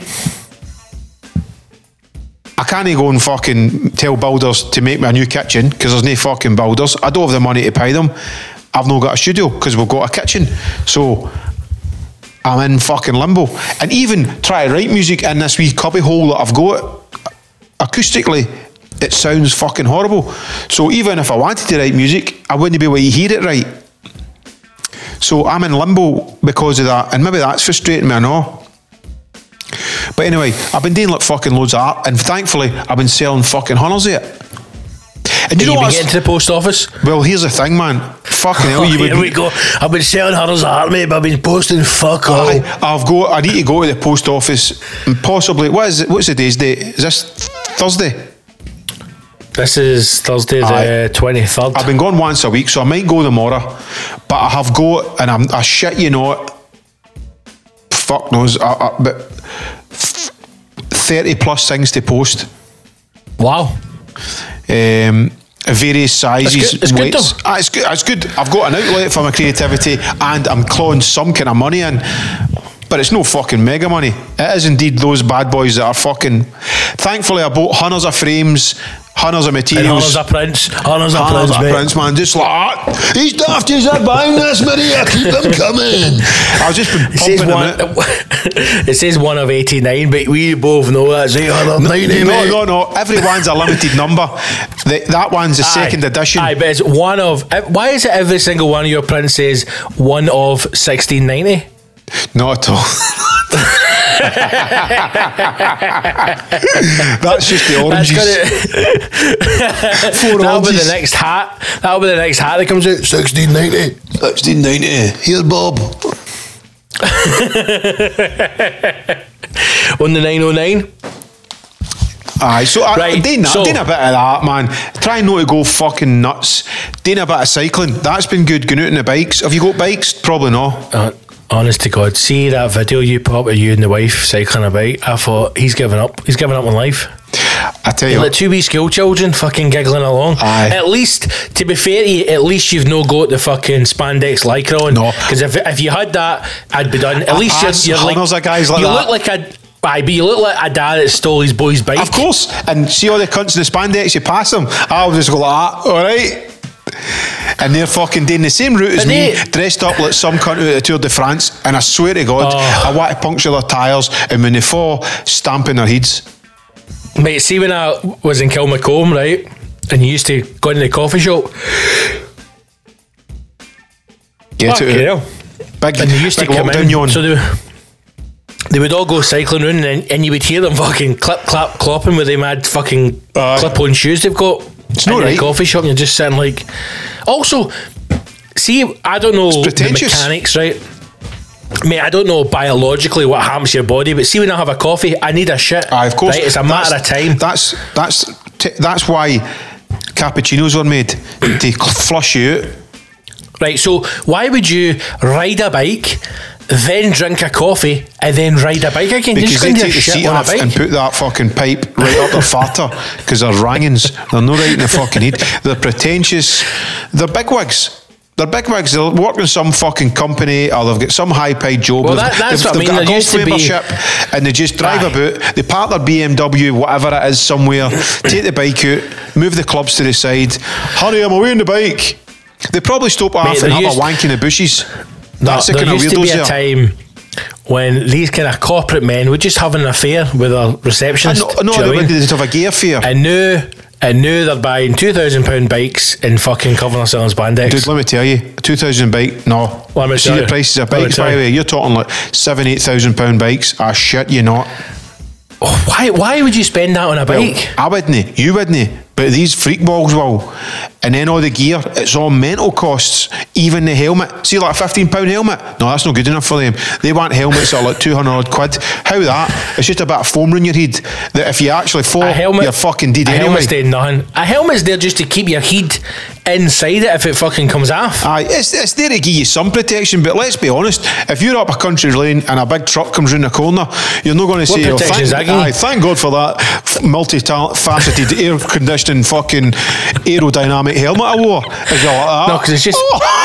I can't go and fucking tell builders to make me a new kitchen because there's no fucking builders. I don't have the money to pay them. I've not got a studio because we've got a kitchen. So I'm in fucking limbo. And even try to write music in this wee cubby hole that I've got, acoustically, it sounds fucking horrible. So even if I wanted to write music, I wouldn't be able to hear it right. So I'm in limbo because of that, and maybe that's frustrating me, I know. But anyway, I've been doing like fucking loads of art, and thankfully I've been selling fucking hundreds of it. And you know been what? getting to the post office? Well, here's the thing, man. Fucking hell, you Here would. we go. I've been selling hundreds of art, mate, but I've been posting fuck all. I need to go to the post office and possibly, what's the day's date? Is this Thursday? This is Thursday the 23rd. I've been going once a week, so I might go tomorrow. But I have got, and I shit you not, fuck knows, but 30 plus things to post. Wow. Various sizes, It's good weights. though. It's good. I've got an outlet for my creativity, and I'm clawing some kind of money in. But it's no fucking mega money. It is indeed those bad boys that are fucking. Thankfully, I bought hundreds of frames, hundreds of And materials. hundreds of prints. Hundreds of Hundreds prints, of mate. prints, man. Just like, these dafties are buying this, Maria. Keep them coming. I've just been It says, pumping them out. it says 1 of 89, but we both know that's 890, mate. No. Every one's a limited number. That one's the second edition. Aye, but it's one of. Why is it every single one of your prints says 1 of 1690? Not at all. That's just the oranges. That'll be the next hat. That'll be the next hat that comes out. 1690. 1690. Here's Bob. On the 909. Aye, so Right, I'm doing so- a bit of that, man. Trying not to go fucking nuts. Doing a bit of cycling. That's been good. Going out on the bikes. Have you got bikes? Probably not. Honest to God, see that video you put up of you and the wife cycling a bike? I thought he's given up. He's given up on life. I tell you You're what. like 2 wee school children fucking giggling along. Aye. At least, to be fair to you, at least you've no got the fucking spandex lycra on. No. Because if you had that, I'd be done. At least you're like. Hundreds of guys like you that. look like a. Aye, but you look like a dad that stole his boy's bike. Of course. And see all the cunts in the spandex, you pass them. I'll just go like that. All right. And they're fucking doing the same route as me, dressed up like some cunt out of the Tour de France. And I swear to God, I want to puncture their tyres, and when they fall, stamping their heads. Mate, see when I was in Kilmacombe, right, and you used to go into the coffee shop. Get Fuck it hell. out. Big, And they used to big come lockdown in, yawn. so they would all go cycling around, and you would hear them fucking clip, clap, clopping with them mad fucking clip-on shoes they've got. It's not in right. the coffee shop, and you're just sitting like. Also, see, I don't know the pretentious. mechanics, right? Mate, I don't know biologically what happens to your body, but see, when I have a coffee, I need a shit. Aye, of course. Right? It's a matter of time. That's why cappuccinos are made, to flush you out. Right, so why would you ride a bike, then drink a coffee, and then ride a bike again? You're Because just they going to take the shit seat on a off bike. and put that fucking pipe right up their farter because they're rangins. They're not right in the fucking head. They're pretentious. They're bigwigs. They're bigwigs. They'll work in some fucking company, or they've got some high-paid job. Well, They've- that's what I they've mean. got a There golf used to be- membership, and they just drive Aye. about. They park their BMW, whatever it is, somewhere, take the bike out, move the clubs to the side. Hurry, I'm away on the bike. They probably stop off Mate, and there have a used- wank in the bushes. That's the there kind of used to be weirdos a there. time when these kind of corporate men would just have an affair with a receptionist. No, do you know what I they mean? did have a gear fair. And now they're buying £2,000 bikes and fucking covering themselves in spandex. Dude, let me tell you, a 2,000 bike, no. Let me See tell the you. prices of Let me bikes, tell by the you. way. You're talking like £7,000-8,000 bikes. Ah, shit, you not. Why would you spend that on a bike? Well, I wouldn't, you wouldn't, but these freak balls will. And then all the gear, it's all mental costs. Even the helmet. See, like a £15 helmet? No, that's not good enough for them. They want helmets that are like 200 odd quid. How that? It's just a bit of foam around your head that if you actually fall, you're fucking dead a anyway. helmet's doing nothing. A helmet's there just to keep your head inside it if it fucking comes off. Aye, it's there to give you some protection, but let's be honest, if you're up a country lane and a big truck comes round the corner, you're not going to say, protection is that giving you? thank God for that multi-faceted air conditioning fucking aerodynamic helmet I wore. Is you like that? No, because it's just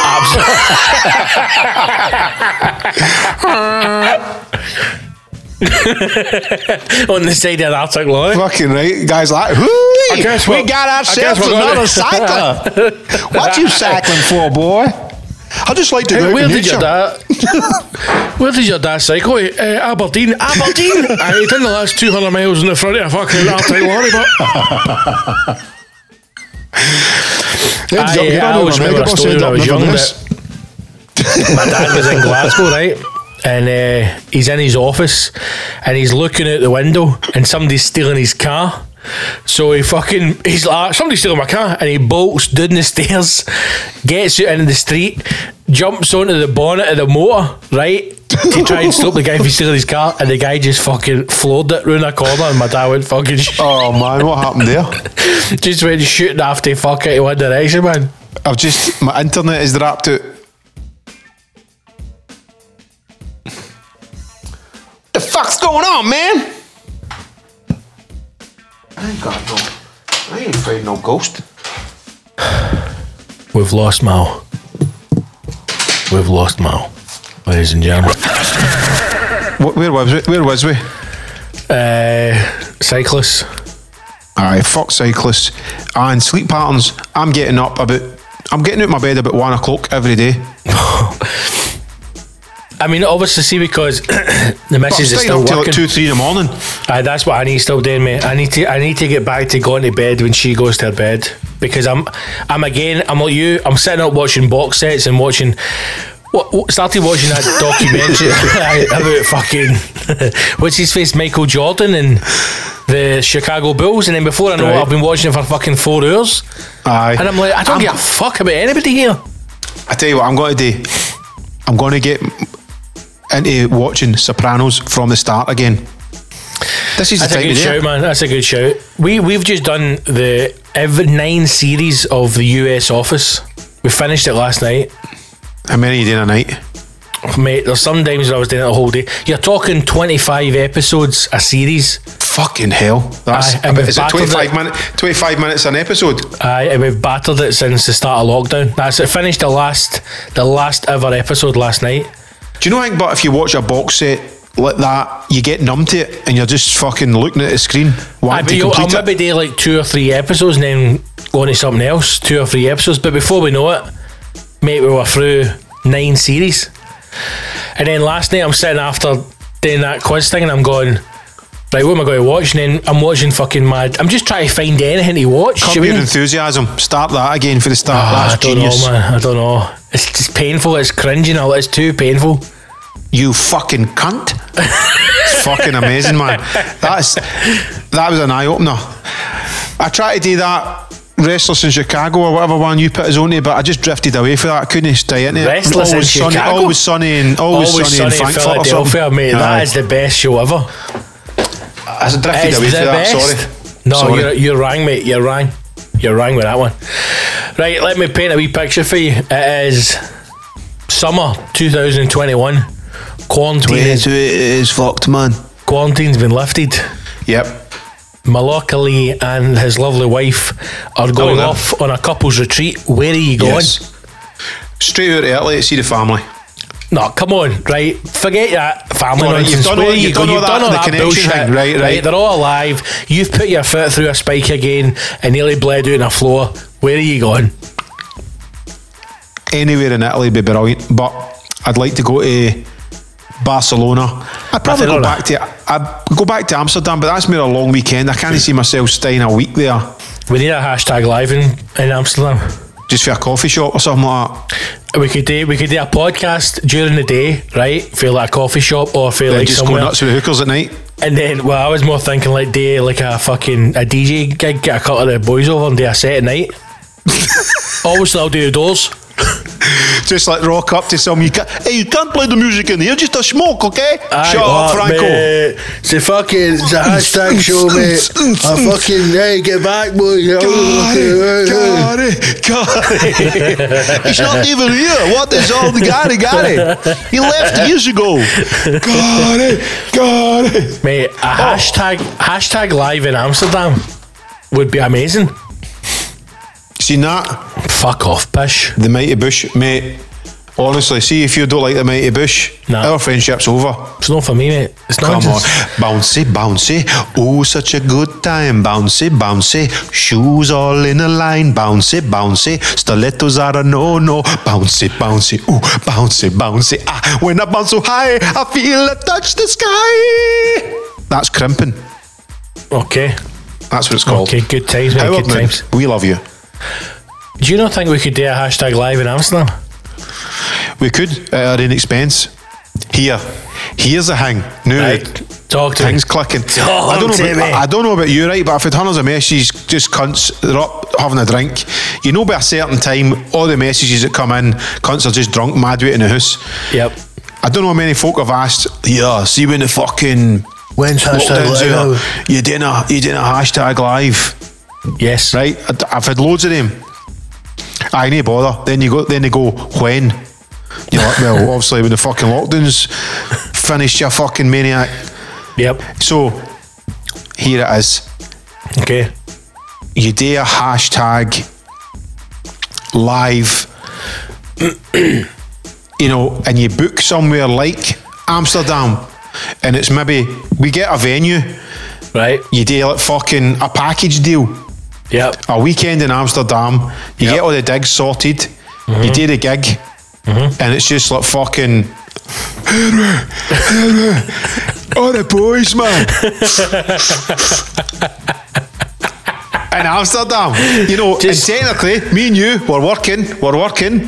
on the side of the Arctic lorry. Fucking right, guys like, we got ourselves another cycler. What you cycling for, boy? I just like to go out Where in did your nature. dad? Where did your dad cycle? Aberdeen. Aberdeen. He done the last 200 miles in the front of a fucking Arctic lorry, but I always remember a story when I was young that My dad was in Glasgow, right? And he's in his office and he's looking out the window and somebody's stealing his car. So he's like, somebody's stealing my car, and he bolts down the stairs, gets out into the street, jumps onto the bonnet of the motor, right, to try and stop the guy from stealing his car, and the guy just fucking floored it round a corner, and my dad went fucking Oh man, what happened there? just went shooting after fuck it in one direction, man. My internet is dropped out. The fuck's going on, man? I ain't afraid no ghost. We've lost Mal. We've lost Mal, ladies and gentlemen. Where was we? Cyclists. Aye, fuck cyclists. And sleep patterns. I'm getting out of my bed about 1 o'clock every day. I mean, obviously, see, because the missus is still till working. Like 2-3 in the morning. Aye, that's what I need still doing, mate. I need to get back to going to bed when she goes to her bed, because I'm like you. I'm sitting up watching box sets and watching. Started watching that documentary about fucking what's his face, Michael Jordan and the Chicago Bulls, and then before I know it, I've been watching it for fucking 4 hours. Aye, and I'm like, I don't give a fuck about anybody here. I tell you what I'm going to do. I'm going to get into watching Sopranos from the start again. This is the time of That's a good shout, man. That's a good shout. We've just done the 9 series of the US Office. We finished it last night. How many are you doing a night? Mate, there's some times when I was doing it a whole day. You're talking 25 episodes a series. Fucking hell. That's is it 25 minutes an episode? Aye, and we've battered it since the start of lockdown. That's it. Finished the last ever episode last night. Do you know anything, but if you watch a box set like that, you get numb to it and you're just fucking looking at the screen wanting to complete I'll maybe do like 2 or 3 episodes and then go on to something else. 2 or 3 episodes, but before we know it, mate, we were through 9 series. And then last night I'm sitting after doing that quiz thing and I'm going, right, what am I going to watch? And then I'm watching fucking mad. I'm just trying to find anything to watch. Curb Your Enthusiasm. Start that again for the start. That's genius. I don't know, man. I don't know. It's just painful. It's cringing. It's too painful. You fucking cunt. It's fucking amazing, man. That was an eye-opener. I tried to do that Restless in Chicago or whatever one you put us on to, but I just drifted away for that. I couldn't stay in it. Restless in Chicago? Always sunny in Frankfurt Philadelphia, or something. mate. That is the best show ever. I drifted away for that, sorry. No, sorry. You're wrong, mate. You're wrong with that one. Right, let me paint a wee picture for you. It is summer 2021. Quarantine is fucked, man. Quarantine's been lifted. Yep. Malockley and his lovely wife are going off on a couple's retreat. Where are you going? Yes. Straight out to Italy to see the family. No, come on, right? Forget that family Right, nonsense. you've done all that bullshit. Right. They're all alive. You've put your foot through a spike again and nearly bled out on the floor. Where are you going? Anywhere in Italy would be brilliant, but I'd like to go to Barcelona. I'd probably go back to Amsterdam, but that's more a long weekend. I can't see myself staying a week there. We need a hashtag live in Amsterdam. Just for a coffee shop or something like that. We could do a podcast during the day, right? For like a coffee shop or for then like just somewhere. go nuts with the hookers at night. And then, well, I was more thinking like do like a DJ gig, get a couple of the boys over and do a set at night. Obviously, I'll do the doors. Just like rock up to some, you can't play the music in here, just a smoke, okay? Shut up, Franco. Mate. It's a hashtag show, mate. Hey, get back, boy. Got it. He's not even here. What is all the got it? He left years ago. Got it. Mate, hashtag live in Amsterdam would be amazing. Seen that? Fuck off, Bish. The Mighty Bush, mate. Honestly, see if you don't like the Mighty Bush, our friendship's over. It's not for me, mate. It's not. Come on. Bouncy, bouncy. Oh, such a good time. Bouncy, bouncy. Shoes all in a line. Bouncy, bouncy. Stilettos are a no-no. Bouncy, bouncy. Ooh, bouncy, bouncy. Ah, when I bounce so high, I feel I touch the sky. That's crimping. Okay. That's what it's called. Okay, good times, mate. Good times. We love you. Do you not think we could do a hashtag live in Amsterdam? We could at our own expense. Here's the thing. Now, Right. Talk to me. things clicking. Talk to me. I don't know about you, right? But I've had hundreds of messages, just cunts, they're up having a drink. You know, by a certain time, all the messages that come in, cunts are just drunk, mad weight in the house. Yep. I don't know how many folk have asked, yeah, see when the fucking When's lockdown's out, you doing a hashtag live, Yes. right? I've had loads of them. I no bother. Then they go, when? You're like, well, obviously when the fucking lockdown's finished, you fucking maniac. Yep. So, here it is. Okay. You do a hashtag live, you know, and you book somewhere like Amsterdam, and it's maybe, we get a venue, Right. you do like fucking a package deal, Yep. a weekend in Amsterdam, you Yep. get all the digs sorted, you do the gig, and it's just like fucking, all the boys, man. In Amsterdam, you know, Just- and technically, me and you, we're working.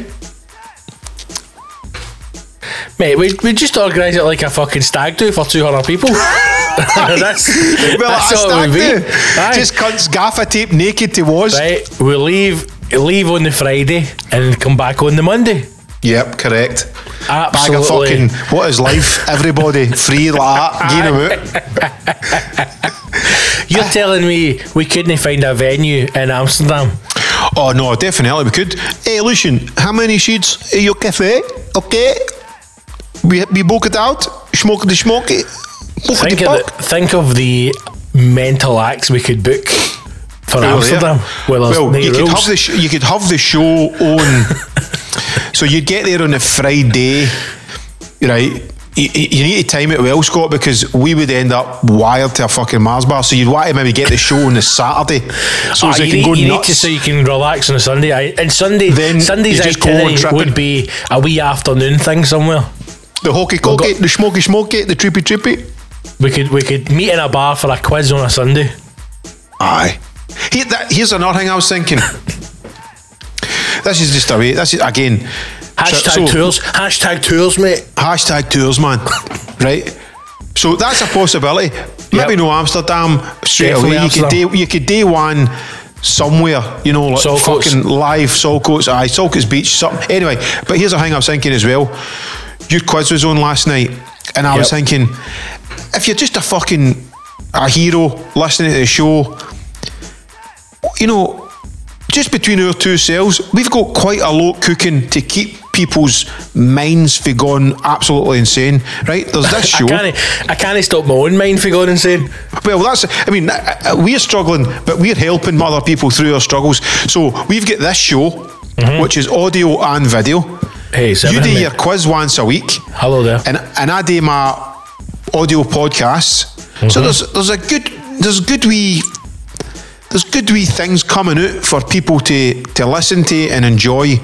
Mate, we just organise it like a fucking stag do for 200 people. that's Well, that's that's all it would be. Aye. Just cunts gaffer tape naked to was. Right, we'll leave on the Friday and come back on the Monday. Yep, correct. Bag of Absolutely. fucking, what is life? Everybody free like that, get 'em out. You're telling me we couldn't find a venue in Amsterdam? Oh no, definitely we could. Hey, listen, how many sheets in your cafe? Okay, we book it out. Smoke the smoky. Think of the mental acts we could book for Amsterdam. Well, you could have you could have the show on. So you'd get there on a Friday, right? You need to time it well, Scott, because we would end up wired to a fucking Mars bar. So you'd want to maybe get the show on the Saturday, so they can go you need nuts. to, so you can relax on a Sunday. And Then Sunday's you just go on itinerary tripping. would be a wee afternoon thing somewhere. The hokey cokey, the smoky smoky, the trippy trippy. We could meet in a bar for a quiz on a Sunday. Aye. Here's another thing I was thinking. This is just a way. This is again. Hashtag tours. Hashtag tours, mate. Hashtag tours, man. Right. So that's a possibility. Maybe Yep. no Amsterdam straight Definitely away. Amsterdam. You could do one somewhere. You know, like Saltcoats. fucking live Saltcoats. Aye, Saltcoats Beach. Something. Anyway, but here's a thing I was thinking as well. Your quiz was on last night, and I was Yep. thinking, if you're just a hero listening to the show, you know, just between our two selves, we've got quite a lot cooking to keep people's minds from going absolutely insane, right? There's this show. I can't stop my own mind from going insane. Well, we're struggling, but we're helping other people through our struggles. So we've got this show, which is audio and video. Hey, You seven, do mate. your quiz once a week. Hello there. And I do my audio podcasts. So there's good wee things coming out for people to listen to and enjoy.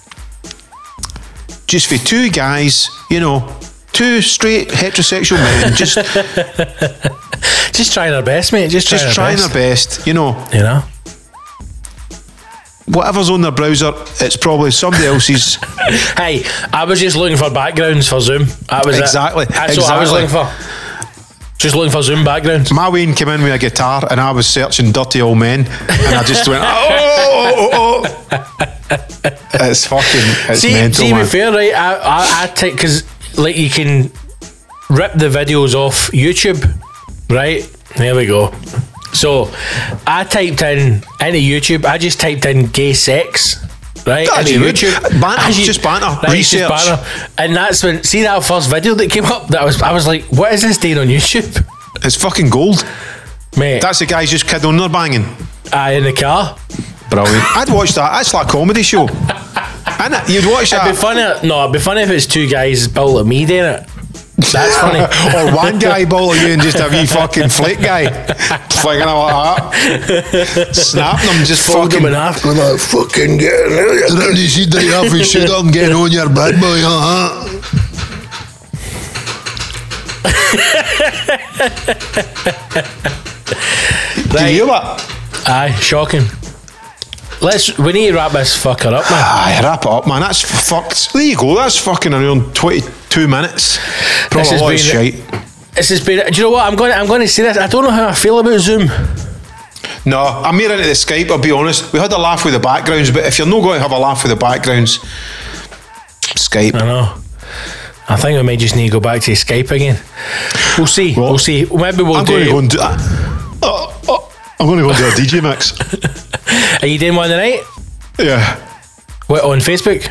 Just for two guys, you know, two straight heterosexual men, just Just trying our best, mate. Just trying their best, you know. You know. Whatever's on their browser, it's probably somebody else's. Hey, I was just looking for backgrounds for Zoom. That was Exactly, it. That's what I was exactly. looking for. Just looking for Zoom backgrounds. My Wayne came in with a guitar and I was searching dirty old men, and I just went, oh. It's mental, See, to man. be fair, right? I take, because like you can rip the videos off YouTube, right? There we go. So I typed into YouTube. I just typed in gay sex, right? That's into good. Banter, As just banter. Right, it's just Research. banter. And that's when, see that first video that came up. I was like, what is this doing on YouTube, It's fucking gold. mate? That's the guys just kid on their banging. In the car. Brilliant. I'd watch that. That's like a comedy show. Innit? You'd watch It'd be that. funny. No, it'd be funny if it's two guys built like me doing it. That's funny. Or one guy bowling you and just a wee fucking flake guy. Flicking out like that. Snapping them, just Fold them in fucking. half. Going like, fucking getting out. Don't you see that you have to sit up and get on your bed, boy, Do you hear that? Aye, shocking. We need to wrap this fucker up, man. Aye, wrap it up, man. That's fucked. There you go. That's fucking around 22 minutes. Probably a lot of shite. This has been. Do you know what? I'm going to say this. I don't know how I feel about Zoom. No, I'm more into the Skype, I'll be honest. We had a laugh with the backgrounds, but if you're not going to have a laugh with the backgrounds, Skype. I know. I think we might just need to go back to Skype again. We'll see. Well, we'll see. Maybe we'll I'm do. going to go and I'm going to go and do a DJ mix. Are you doing one tonight? Yeah. What, on Facebook?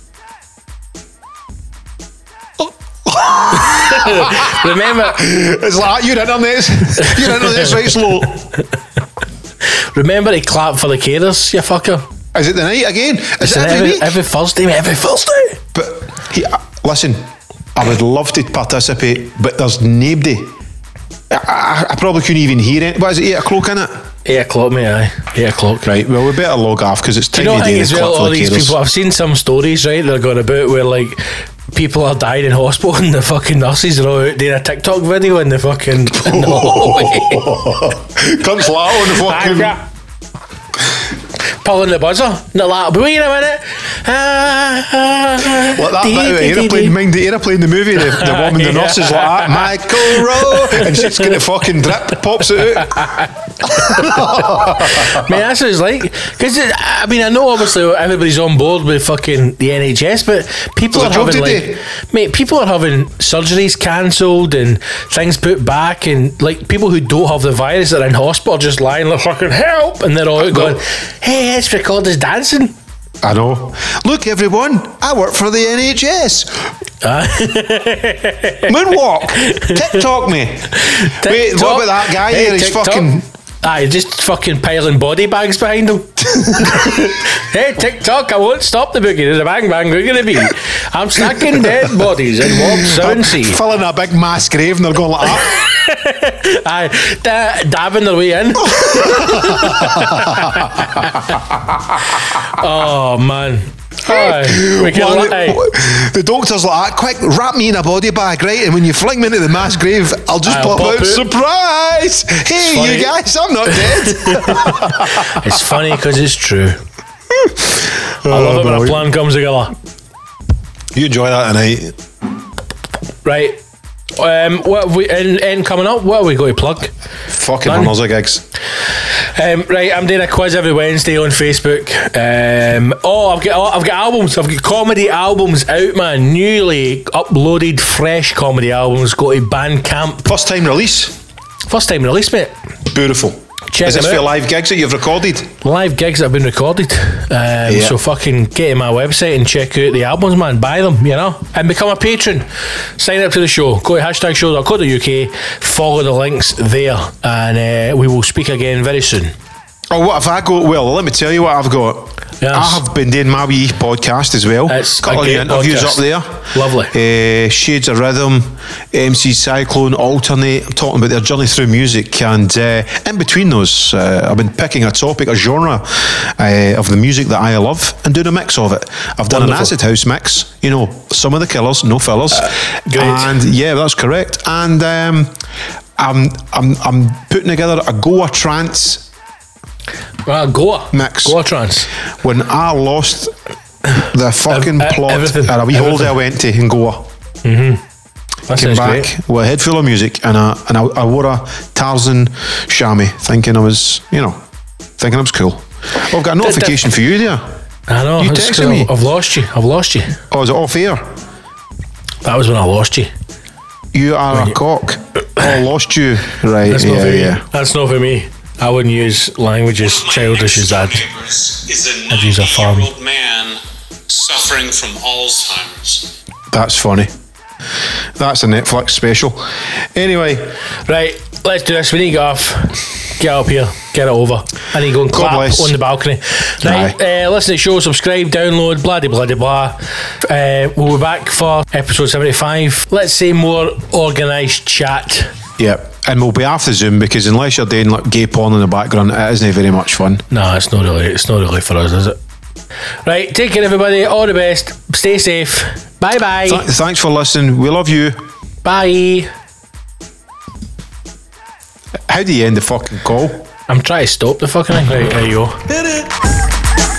Remember, it's like your internet's right slow. Remember to clap for the carers, you fucker. Is it the night again? Is it every week? Every Thursday, mate, every Thursday. But listen, I would love to participate, but there's nobody. I probably couldn't even hear it. What is it, 8 o'clock, innit? 8 o'clock, mate, aye. 8 o'clock. Right, well, we better log off because it's time to do as well, all these people, I've seen some stories, right, that are going about where, like, people are dying in hospital and the fucking nurses are all out doing a TikTok video and the fucking... Comes loud on the fucking... Pulling the buzzer. Not like, wait a minute. Like that bit of Aeroplane, mind the Aeroplane, the movie, the woman, the nurse is like that, Michael Rowe, and she's got the fucking drip, pops it out. Man, that's what it's like. Because, I mean, I know obviously everybody's on board with fucking the NHS, but people are having, like, mate, people are having surgeries cancelled and things put back, and, like, people who don't have the virus that are in hospital just lying like, fucking help, and they're all out going, hey, it's recorded as dancing. I know. Look, everyone, I work for the NHS. Moonwalk. TikTok me. Wait, what about that guy here? He's fucking... Aye, just fucking piling body bags behind him. Hey, TikTok, I won't stop the boogie. There's a bang bang we're gonna be. I'm stacking dead bodies in Walk 7C. Filling a big mass grave and they're going like that. Aye, dabbing their way in. Oh, man. The doctor's like, quick, wrap me in a body bag, right? And when you fling me into the mass grave, I'll just pop out. Surprise! Hey, you guys, I'm not dead. It's funny because it's true. I love it when a plan comes together. You enjoy that tonight. Right. What have we in coming up? What are we going to plug? Fucking hundreds of gigs. Right, I'm doing a quiz every Wednesday on Facebook. I've got albums. I've got comedy albums out, man. Newly uploaded, fresh comedy albums. Go to Bandcamp. First time release, mate. Beautiful. Is this for live gigs that you've recorded? Live gigs that have been recorded. So fucking get to my website and check out the albums, man. Buy them, you know. And become a patron. Sign up to the show. Go to #show.co.uk. Follow the links there. And we will speak again very soon. Oh, what have I got? Well, let me tell you what I've got. Yes. I have been doing my wee podcast as well. It's couple of interviews up there. Lovely. Shades of Rhythm, MC Cyclone, Alternate. I'm talking about their journey through music, and in between those, I've been picking a topic, a genre of the music that I love, and doing a mix of it. I've done an acid house mix. You know, some of the Killers, no fillers. Great. And yeah, that's correct. And I'm putting together a Goa trance. Goa mix. Goa trance. When I lost the fucking plot everything. at a wee holiday I went to in Goa. Mm-hmm. That Came back great. with a head full of music and I wore a Tarzan chamois thinking I was cool. Well, I've got a notification for you there. I know. You texted me. I've lost you. Oh, is it off air? That was when I lost you. You are a cock. Oh, lost you. Right, That's not for me. yeah. That's not for me. I wouldn't use language as childish as that. Is a I'd use a farm. 90-year-old man suffering from Alzheimer's. That's funny. That's a Netflix special. Anyway. Right, let's do this. We need to get off. Get up here. Get it over. I need to go and clap on the balcony. Right, listen to the show, subscribe, download, blah, blah, blah, blah. We'll be back for episode 75. Let's say more organised chat. Yep. And we'll be off the Zoom because unless you're doing like gay porn in the background, it isn't very much fun. No, it's not really for us, is it? Right, take care everybody, all the best, stay safe, bye bye. Thanks for listening, we love you. Bye. How do you end the fucking call? I'm trying to stop the fucking thing. Right, there you go.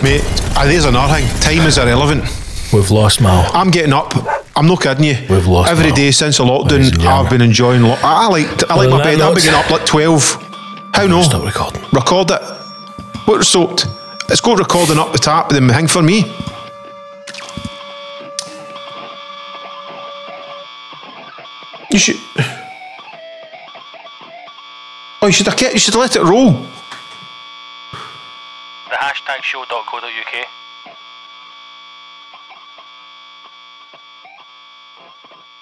Mate, there's another thing. Time is irrelevant. We've lost Mal. I'm getting up. I'm not kidding you. We've lost every Mal. day since the Ladies and lockdown. gentlemen. I've been enjoying. I like my bed. I've been getting up like 12. How no? Stop recording. Record it. What soaked? It's got recording up the tap. The thing for me. You should. Oh, you should have kept. You should have let it roll. The hashtag show.co.uk.